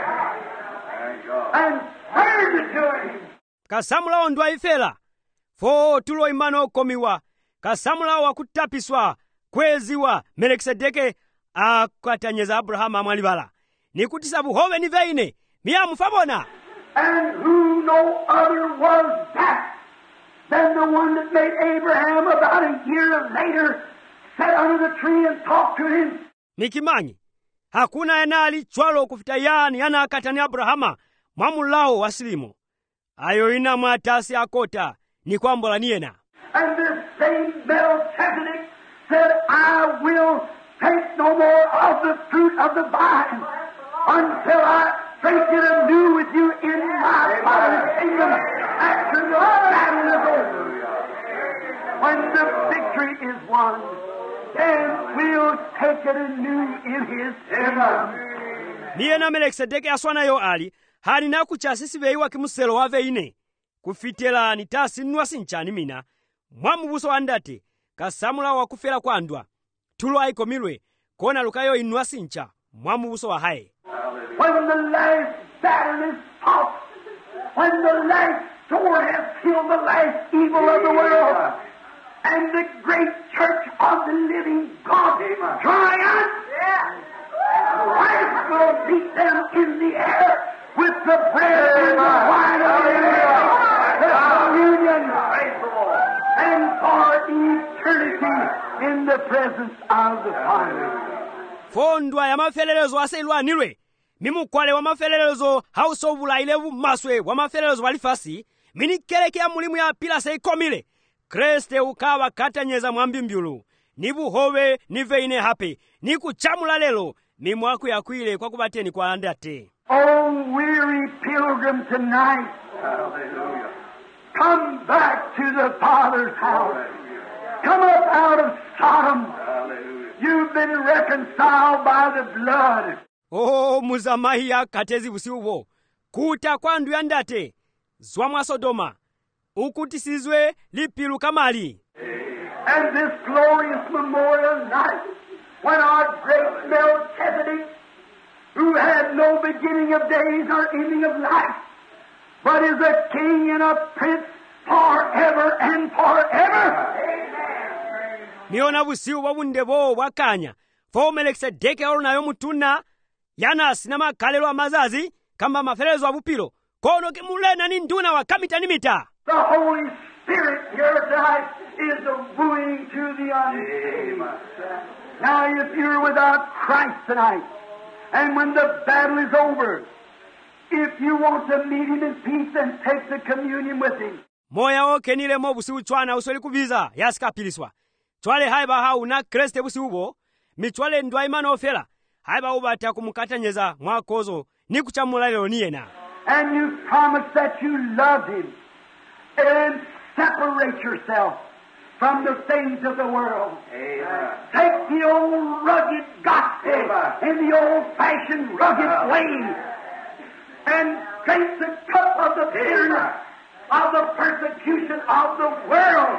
and served it to him. Kasamula ondwa ifela. Fo tulo imano komiwa. Kasamula wa kutapiswa. Kweziwa Melchizedeke akatanyeza Abrahama mwalibala. Nikutisabu howe ni veine. Miya mufabona. And who no other was that than the one that made Abraham about a year later sat under the tree and talked to him. Mikimanyi. Hakuna yanali chwalo kufita yana akatani Abrahama. Mamulao wasilimo. Ayo ina matasi akota. Ni kwambola niena. And this same Melchizedek said, I will take no more of the fruit of the vine is one, then we'll take it anew in His kingdom. Niye na Melkisedeki aswanayo ali, hani na kuchasisi veiwa kimuselo wa veine. Kufitela nitasi nwasi nchani mina, mwamubuso wandate, kasamula wa kufela kwa andwa. Tulo aikomilwe, kona lukayo inwasi ncha, mwamubuso wa hae. When the last battle is fought, when the last sword has killed the last evil of the world, and the great church of the living God triumphs, Christ will beat them in the air with the bread and the wine of the communion, and for eternity in the presence of the Father. Fondwa ya mafelelezo aseilwa nilwe. Mimukwale wa mafelelezo hausovula ilevu maswe wa mafelelezo walifasi. Mini keleke ya mulimu ya pila seikomile. Kreste ukawa katanyeza mwambimbyulu. Nibu hove niveine hape. Niku chamula lelo. Mimwaku ya kuile kwa kubateni kwa andate. Oh, weary pilgrim tonight. Hallelujah. Come back to the Father's house. Hallelujah. Come up out of Sodom. Hallelujah. You've been reconciled by the blood. Oh, muzamahi ya katezi usiuvo. Kuta kwa ndu ya ndate. Zwamwa Sodoma. Ukutisizwe lipilu kamali. And this glorious memorial night, when our great Melchizedek, who had no beginning of days or ending of life, but is a king and a prince forever and forever. Miona busiu wabundebo wakanya. Fo Melkisedeki alunayo mutuna. Yana sinama kalelo amazazi. Kamba mafelezo wabupilo. Kono kimulena ni nduna wa kamita nimita. The Holy Spirit here tonight is a wooing to the unsaved. Now if you're without Christ tonight, and when the battle is over, if you want to meet Him in peace and take the communion with Him. Moya oke nile mo busiu chwana usoli kubiza. Yaska piliswa. Chwale haiba hau na Kreste busiu bo. Michwale ndwa imano ofela. Haiba ubata kumukatanyeza mwakozo. Ni kuchamula leo niena. And you promise that you love Him and separate yourself from the things of the world. Amen. Take the old rugged gospel and the old-fashioned rugged way and drink the cup of the bitterness of the persecution of the world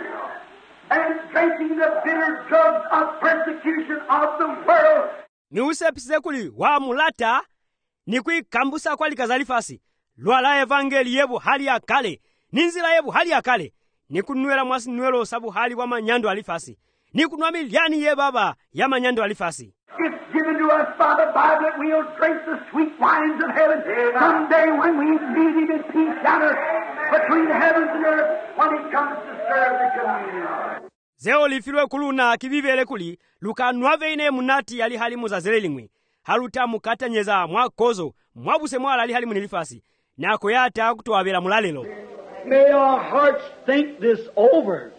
and drinking the bitter drugs of persecution of the world. Ni usepise kuli wa mulata ni kuikambusa kwa likazalifasi. Lwala evangeli yebu hali ya kale. Ninzila yebu hali ya kale. Ni kunuela mwasi nuelo sabu hali wa manyando alifasi. Ni kunuwa miliani ye baba ya manyando alifasi. It's given to us by the Bible that we'll drink the sweet wines of heaven someday when we meet Him in peace down between the heavens and earth when He comes to serve the communion. Zeo lifilwe kuluna kibivele kuli. Luka nuaveine munati yali hali muzazele lingwi. Haluta mukatanyeza mwakozo. Mwabuse mwala ali hali munilifasi. Na koyata kutuwabela mulalelo. May our hearts think this over.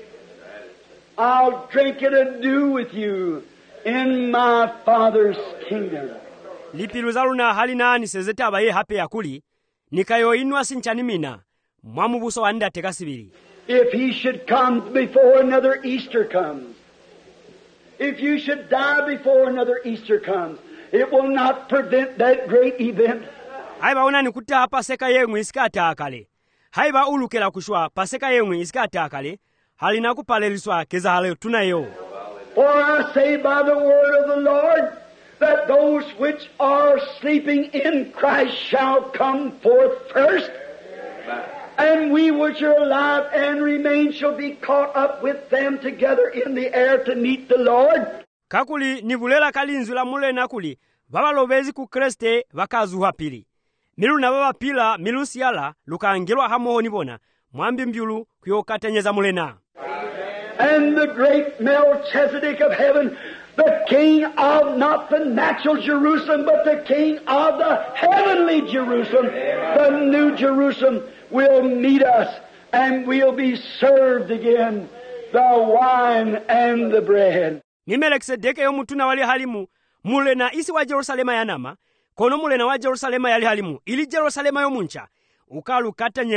I'll drink it anew with you in my Father's kingdom. Lipilu zaluna hali nani sezeta ye hape ya kuli. Nikayo inwa sinchani mina. Mwamubuso wanda tekasibiri. If He should come before another Easter comes, if you should die before another Easter comes, it will not prevent that great event. Haiba unani kuta paseka yengwe iskata akale. Haiba ulukela kushwa paseka yengwe iskata akale. Halina kupaleliswa keza hale tunayo. For I say by the word of the Lord, that those which are sleeping in Christ shall come forth first. And we which are alive and remain shall be caught up with them together in the air to meet the Lord. Kakuli nivulela kalinzu la mule nakuli. Baba lobezi ku Kreste wakazuha pili. Milu na baba pila milu siala luka angilwa hamoho nibona. Mwambi mbiulu kuyokatanyeza mulena. And the great Melchizedek of heaven, the king of not the natural Jerusalem, but the king of the heavenly Jerusalem, the new Jerusalem, will meet us and we'll be served again the wine and the bread. Ni Melkisedeki yo mutuna wali halimu mulena isi wa Jerusalema yanama kono mulena wa Jerusalema yali halimu ili Jerusalema yo muncha ukalu katanyeza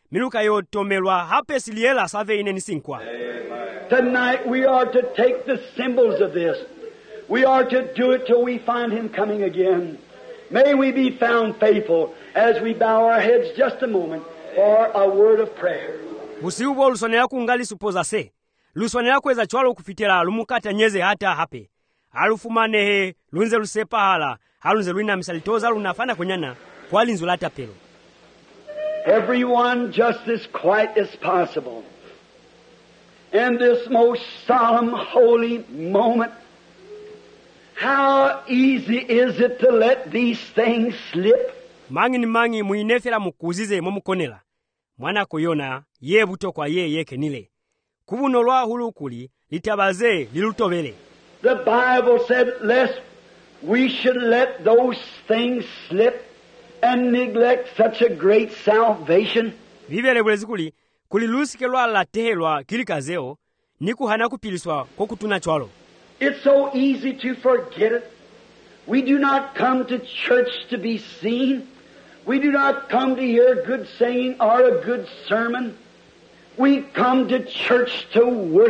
miluka yotomelwa hape siliela save ine nisinkwa. Tonight we are to take the symbols of this. We are to do it till we find Him coming again. May we be found faithful as we bow our heads just a moment for a word of prayer. Busiubo lusonela kungali supoza se. Lusonela kweza chwalo kufitela lumukata nyeze hata hape. Alufumanehe lunze lusepa hala. Halunze luina misalitoza lunafana kunyana kwa linzu lata pelo. Everyone just as quiet as possible. In this most solemn, holy moment, how easy is it to let these things slip? Mangi ni mangi muinefela mukuzize momukonela. Mwana kuyona ye buto kwa ye yeke nile. Kubunolwa hulukuli litabaze lilutobele. The Bible said, lest we should let those things slip and neglect such a great salvation. Vivele bulezikuli kulilusikelwa la tehelwa kilikazeo niku hana kupiliswa kokutuna chwalo. It's so easy to forget it. We do not come to church to be seen. We do not come to hear good singing or a good sermon. We come to church to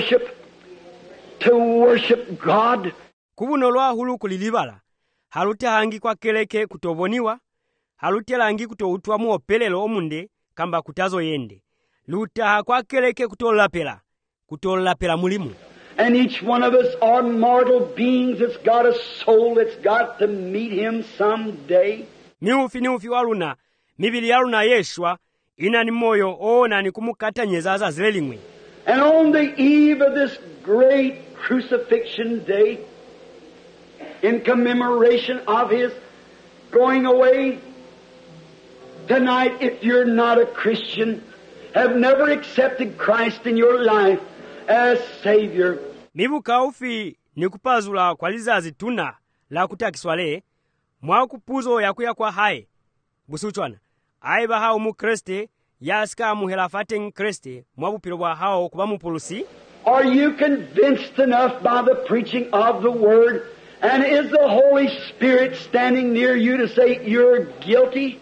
worship God. Kubunolwa hulu kulilibala. Halute hangi kwa keleke kutoboniwa. Halute langi kutoutwa muopelelo omunde kamba kutazo yende. Luta kwa keleke kutolapela mulimu. And each one of us are mortal beings that's got a soul that's got to meet Him someday. Miufi waluna, mibili yaluna yeshwa, ina ni moyo ona ni kumukata nyezaza zilelingwe. And on the eve of this great crucifixion day, in commemoration of His going away, tonight, if you're not a Christian, have never accepted Christ in your life as Savior. Mibuka ufi ni kupazula kwa lizazi tuna la kutakiswale, mwakupuzo ya kuya kwa hae. Busuchwana, aiba hao mu Kriste, yaska muhelafaten Kriste, mwabupilwa hao kubamu pulusi? Are you convinced enough by the preaching of the Word? And is the Holy Spirit standing near you to say you're guilty?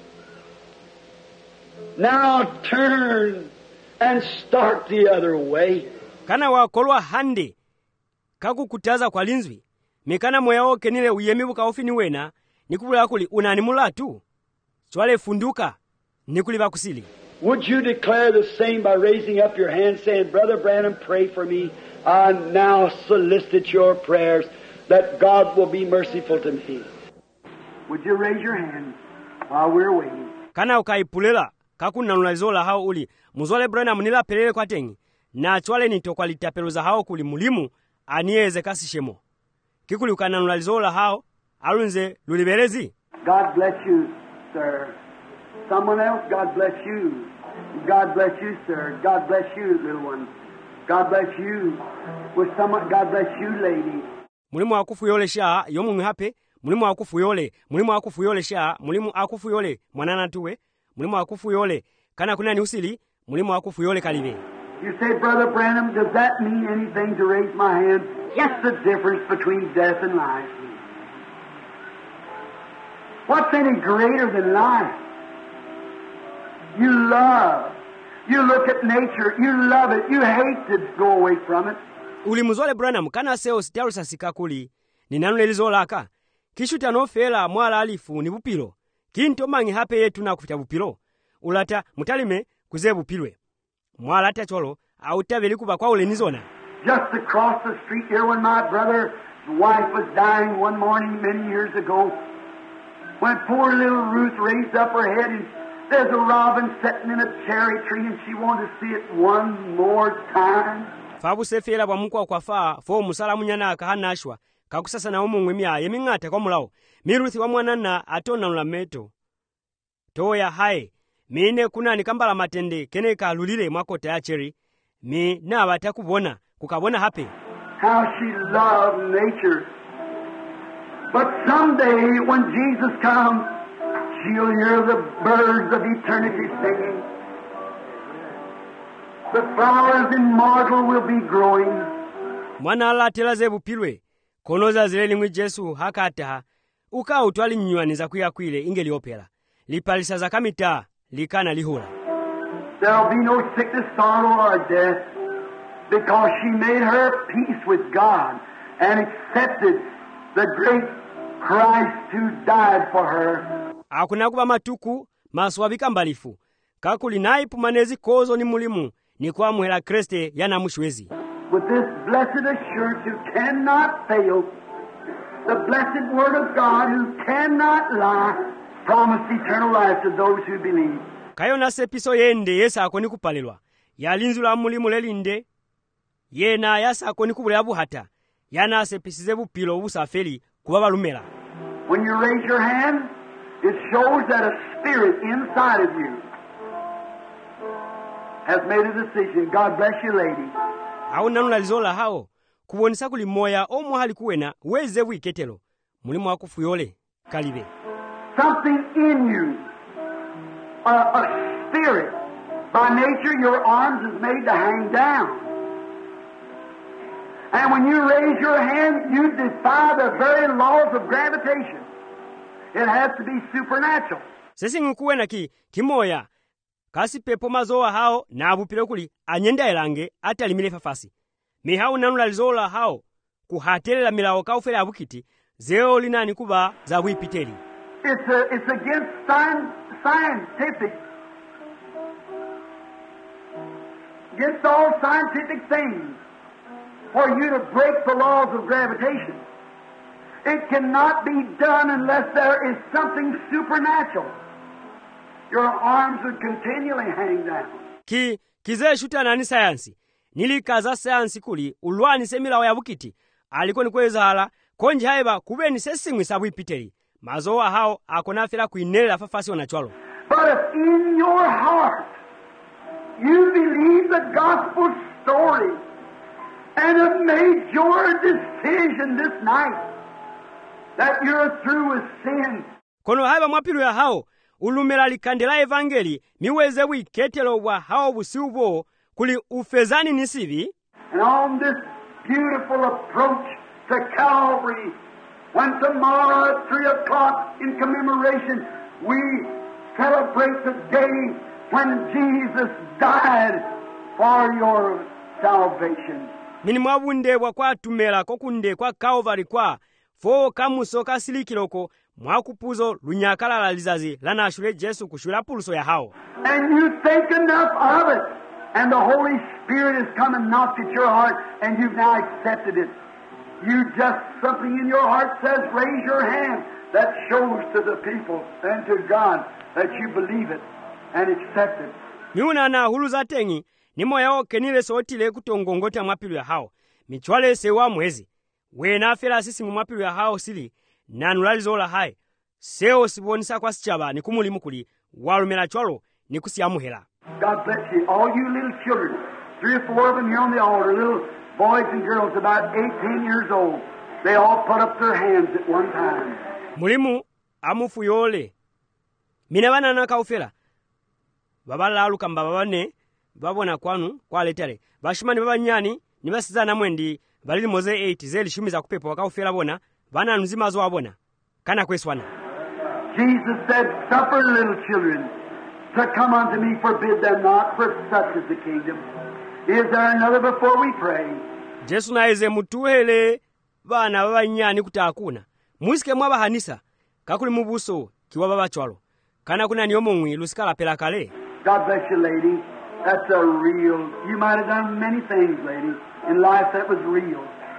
Now turn and start the other way. Kana wakolwa hande, kakukutaza kwa linzwi, mekana moyao kenile uyemibuka ofini wena, nikubula kuli unanimula tu. Chwale funduka, nikuliva kusili. Would you declare the same by raising up your hand saying, Brother Branham, pray for me. I now solicit your prayers that God will be merciful to me. Would you raise your hand while we're waiting? Kana ukaipulela, kakunanulazola hao uli, muzole Branham nila pelele kwa tengi, na chwale nito kwa litapeluza hao kuli mulimu, anieze kasishemo. Kikuli ukananulazola hao, alunze lulibelezi. God bless you, sir. Someone else, God bless you. God bless you, sir. God bless you, little one. God bless you. With someone, God bless you, lady. Mulimu akufu yole sha, yomu hape. Mulimu akufu yole sha, mulimu akufu yole mwanana tuwe. Mulimu akufu yole kana kuna ni usili, mulimu akufu yole kalive. You say, Brother Branham, does that mean anything to raise my hand? What's the difference between death and life? What's any greater than life? You love. You look at nature. You love it. You hate to go away from it. Ulimuzole Branham kana seo sitarusa sikakuli. Ninanule lizolaka. Kishuta no fela mwala alifu ni bupilo. Kinto mangi hape yetu na kufita bupilo. Ulata mutalime kuze bupilwe. Mwala ata cholo autabeli kuba kwa ule nizona. Just across the street here when my brother's wife was dying one morning many years ago, when poor little Ruth raised up her head and there's a robin sitting in a cherry tree and she wanted to see it one more time. Fabu sefela bwa mukwa kwa faa fo musala munyana kahanashwa kakusasa na umungwe mya yemingata kwa mulao miruthi wa mwanana atona ulameto toya hae mine kuna nikambala matende kene kalulile mwakota ya cherry mi na batakubona kukabona hape. How she loved nature. But someday when Jesus comes, she'll hear the birds of eternity singing. The flowers immortal will be growing. Mwana ala telaze bupilwe. Konoza zileli mwi Jesu hakata. Uka utwali nyuani za kuya kwile ingeli opela. Lipalisa za kamita likana lihula. there'll be no sickness, sorrow, or death, because she made her peace with God and accepted the great Christ who died for her. Hakuna kuba matuku maswabika mbalifu. Kakuli naipu manezi kozo ni mulimu ni kwa muhela Kriste yana mushwezi. With this blessed assurance who cannot fail, the blessed word of God who cannot lie, promised eternal life to those who believe. Kayo na sepiso yende yesa akoni kupalelwa. Yalinzula mulimu lelinde. Yena yasa akoni kubule abu hata. Yana sepisize bupilo busafeli kubaba lumela. When you raise your hand, it shows that a spirit inside of you has made a decision. God bless you, lady. Hao nanula lizola hao. Kubonisa kuli moya omu hali kuwena weze wiketelo. Mulimu wakufuyole kalibe. Something in you, a spirit. By nature, your arms is made to hang down. And when you raise your hand, you defy the very laws of gravitation. It has to be supernatural. Sesi ngukuwena kimoya. Kasi pepo mazoa hao na abupile kuli anyenda elange ata limile fafasi. Mi hao nanula lizola hao kuhatelela milao kaufele abukiti zeo linani kuba za wipiteli. It's against scientific. Against all scientific things for you to break the laws of gravitation. It cannot be done unless there is something supernatural. Your arms would continually hang down. Kize shuta nani sayansi. Nilikaza sayansi kuli ulwani semila ya bukiti. Aliko nikweza hala konji haiba kubeni sesingwi sabu ipiteli. Mazoa hao akona fila kuinela fafasi wanachwalo. But if in your heart you believe the gospel story and have made your decision this night that you're through with sin. Kono haiba mwapilu ya hao ulumela likandela evangeli miweze wiketelo wa hao busiubo kuli ufezani nisivi. And on this beautiful approach to Calvary, when tomorrow at 3 o'clock in commemoration we celebrate the day when Jesus died for your salvation. Mini mwabunde kwa tumela kokunde kwa Calvary kwa fo kamusoka silikiloko mwakupuzo lunyakala la lizazi lana ashure Jesu kushura pulso ya hao. And you think enough of it, and the Holy Spirit has come and knocked at your heart, and you've now accepted it. You just, something in your heart says, raise your hand. That shows to the people and to God that you believe it and accept it. Miuna na hulu za tengi, ni moya oke nile sootile kutongongota mwapilu ya hao. Michwale sewa mwezi. Wena fela sisi mwapilu ya hao sili, na nulalizola hai. Seo sibonisa kwa sichaba ni kumulimu kuli, walumela chwalo ni kusiamuhela. God bless you. All you little children, 3 or 4 of them here on the altar, little boys and girls about 18 years old, they all put up their hands at one time. Mulimu amufuyole. Minabana na kaufela. Babala aluka mbabane, babona kwanu, kwa letale. Bashimani babanyani, nibasiza na mwendi, balili moze 8, zeli shumiza kupepo wakaufela bona, bana nuzima zo abona. Kana kweswana. Jesus said, suffer little children to come unto me, forbid them not, for such is the kingdom. Is there another before we pray? Jesu naeze mutuhele, bana babanyani kutakuna. Muisike mwaba hanisa, kakuli mubuso, kiwa baba chwalo. Kana kuna niomongwi, lusikala pela kale. God bless you, lady. That's a real, you might have done many things, lady, in life that was real.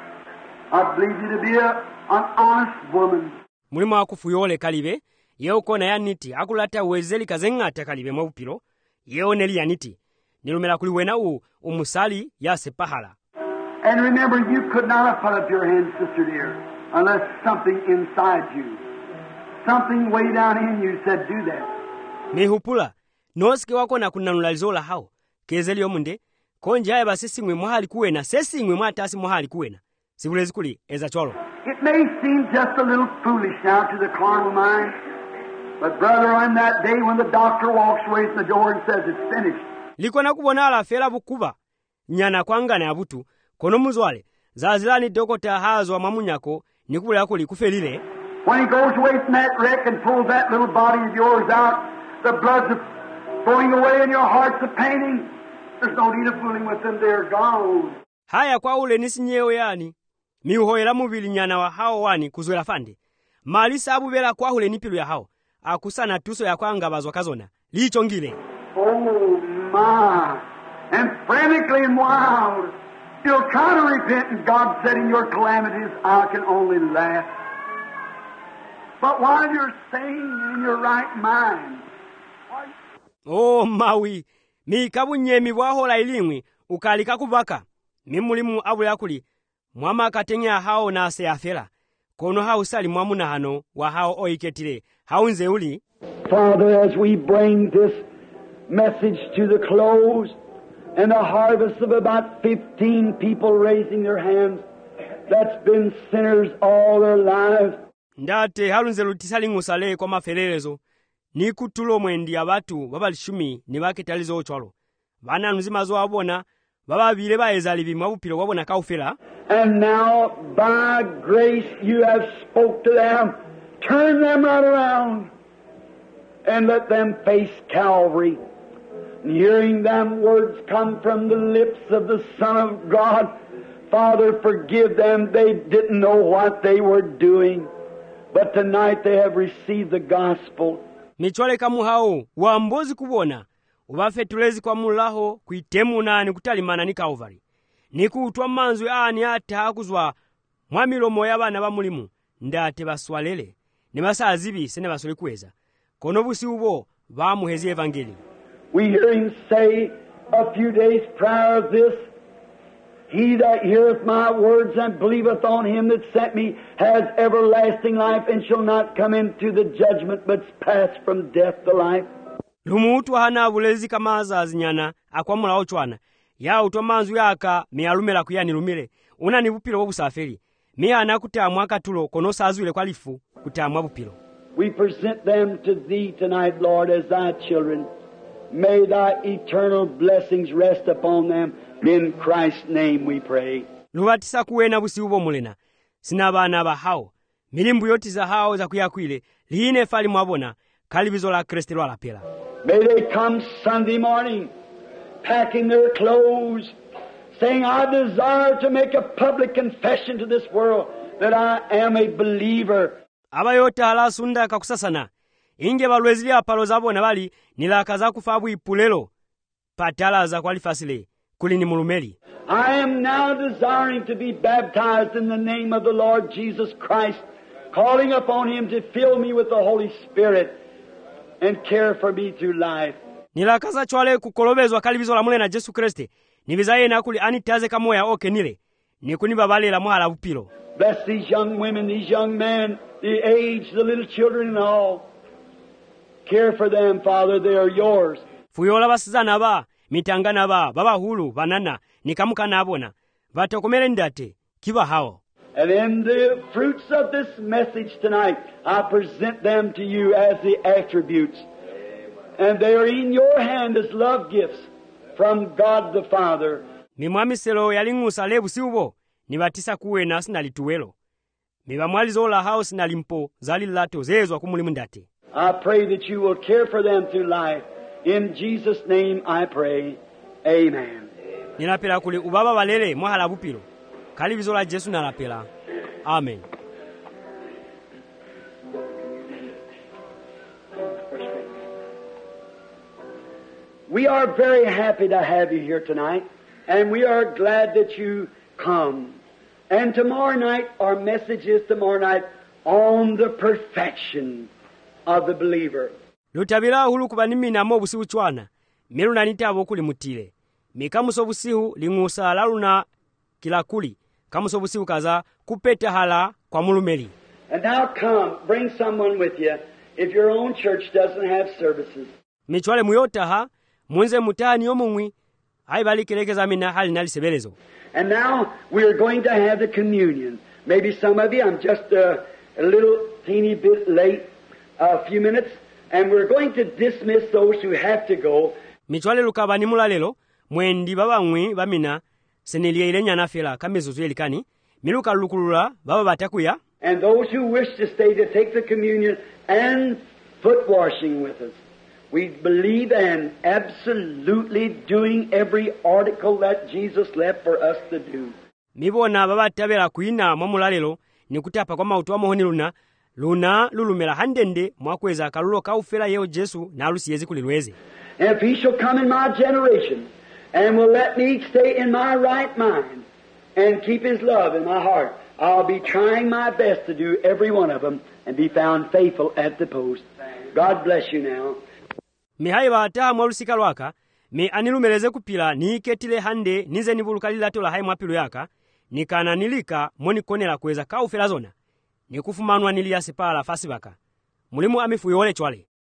I believe you to be an honest woman. Mulima wakufuyole kalibe, yeo kona ya niti, akulata uwezeli kazengata kalibe mwupilo, yeo neli ya niti. Nilumela kuliwena umusali ya sepahala. And remember, you could not have put up your hand, sister dear, unless something inside you, something way down in you said, do that. Mihupula, nosike wako na kunanulalizola hao, kezeli omunde, konji haya basisi mwe mwahali kuwena, sesi mwe mwatasi mwahali kuwena. Sibulezi kuli, eza cholo. It may seem just a little foolish now to the carnal mind, but brother, on that day when the doctor walks away from the door and says it's finished. Liko na kubona ala fela bukuba, nyana kwanga na abutu, kono muzwale, zazilani dokota hazo wa mamunyako, nikubula yako likufelile. When he goes away from that wreck and pulls that little body of yours out, the blood's going away and your heart's a painting. There's no need of fooling with them, they're gone. Haya kwa ule nisinyeyo yani. Miuhoera mubili nyana wa hao wani kuzwela fande. Malisa abubela kwa ule nipilu ya hao. Akusana tuso ya kwanga bazwa kazona. Licho ngile. Oh my. And frantically and wild. You'll try to repent, and God said in your calamities, I can only laugh. But while you're sane in your right mind. Oh mawi. Mikabunye wahola ilingwi. Ukalika kubaka. Mimulimu abula kuli. Mwama katenya hao na seafela. Kono hao sali mwamuna hano wa hao oiketile. Hao nze uli. Father, as we bring this message to the close, and a harvest of about 15 people raising their hands, that's been sinners all their lives. Ndate halunze lutisali ngusale kwa maferelezo. Ni kutulo mwendi abatu babalishumi ni baketalizo ochwalo. Bana nzima zo abona baba bile baezali bimwabupilo wabona kaufela. And now by grace you have spoke to them. Turn them right around and let them face Calvary. And hearing them words come from the lips of the Son of God, Father, forgive them. They didn't know what they were doing. But tonight they have received the gospel. Michwale kamu hao, wambozi kubona. Ubafetulezi kwa mulaho, kuitemu na ni kutalimana ni Calvary. Niku utwa manzwe ni ata hakuzwa mwamilomo y'abana ba mulimu. Ndate baswalele. Ni masaa zibi sene basole kuweza. Kono busi ubo, bamuhezi evangeli. We hear him say a few days prior to this, He that heareth my words and believeth on him that sent me has everlasting life and shall not come into the judgment but pass from death to life. Lumutu hana bulezi kama azazinyana akwamula ochwana. Ya utomanzu yaka mialumela kuyani lumile. Una ni bupilo wobusafeli. Miana kutamwa katulo kono sazwile kwa lifu kutamwa bupilo. We present them to thee tonight, Lord, as thy children. May thy eternal blessings rest upon them. In Christ's name we pray. Lubatisa kuwena busi ubo mulena. Sinabana ba hao. Milimbu yoti za hao za kuyakwile. Liine fali mwabona. Kalibizo la Kristo la pela. May they come Sunday morning, packing their clothes, saying, I desire to make a public confession to this world that I am a believer. Abayota ala sunda kakusasana. Inge balwezili apalo zabo na bali nilakaza kufabu ipulelo. Patala za kwalifasile. Kulini mulumeli. I am now desiring to be baptized in the name of the Lord Jesus Christ, calling upon him to fill me with the Holy Spirit and care for me through life. Nilakaza chwale kukolobezwa kalibizo la mule na Jesu Kriste. Nibizaye na kuli anitaze kamoya okenile. Nikuni babale la muhala upilo. Bless these young women, these young men, the age, the little children and all. Care for them, Father, they are yours. Fuyola basizana ba, mitangana ba, baba hulu, banana, nikamuka nabona. Batokomele ndate, kiba hao. And in the fruits of this message tonight, I present them to you as the attributes. And they are in your hand as love gifts from God the Father. Mimwamiselo yalingusa lebu siubo, nibatisa kuwe nasi nalituwelo. Mibamwalizola hao sinalimpo, zali lato zezwa kumulimundate. I pray that you will care for them through life. In Jesus' name I pray. Amen. Ninapela kule ubaba walele mwahala bupilo. Kalibizo la Jesu nalapela. Amen. We are very happy to have you here tonight, and we are glad that you come. And tomorrow night, our message is tomorrow night on the perfection of the believer. Lutabila hulu kubanimi na mo busiu chwana. Miru na nitabo kuli mutile. Mikamuso busiu lingusa laluna kilakuli. Kamuso busiu kaza kupeta hala kwa mulumeli. And now come, bring someone with you if your own church doesn't have services. Michwale muyota ha, munze mutani omungwi, haibali kelekeza mina hali nalisebelezo. And now we are going to have the communion. Maybe some of you, I'm just a little teeny bit late, a few minutes, and we're going to dismiss those who have to go. Michwale lukabani mulalelo, mwendi baba ngwi bamina, senelia ilenya nafela kamezuzu elikani, miluka lukulula baba batakuya. And those who wish to stay to take the communion and foot washing with us. We believe in absolutely doing every article that Jesus left for us to do. Mibona babatabera kuina mwamulalelo nikutapa kwa mautu wa mohoni luna lulumela handende mwakweza kalulo kaufela yeo Jesu na alusiyezi kulilweze. And if he shall come in my generation and will let me stay in my right mind and keep his love in my heart, I'll be trying my best to do every one of them and be found faithful at the post. God bless you now. Mihaiba ata mwalusika lwaka, me anilumeleze kupila niiketile hande nize nivulukalila tola hai mwapilu yaka, nikana nilika moni konela kweza kaufela zona, nikufumanwa niliyasipala fasibaka. Mulimu amifu yole chwale.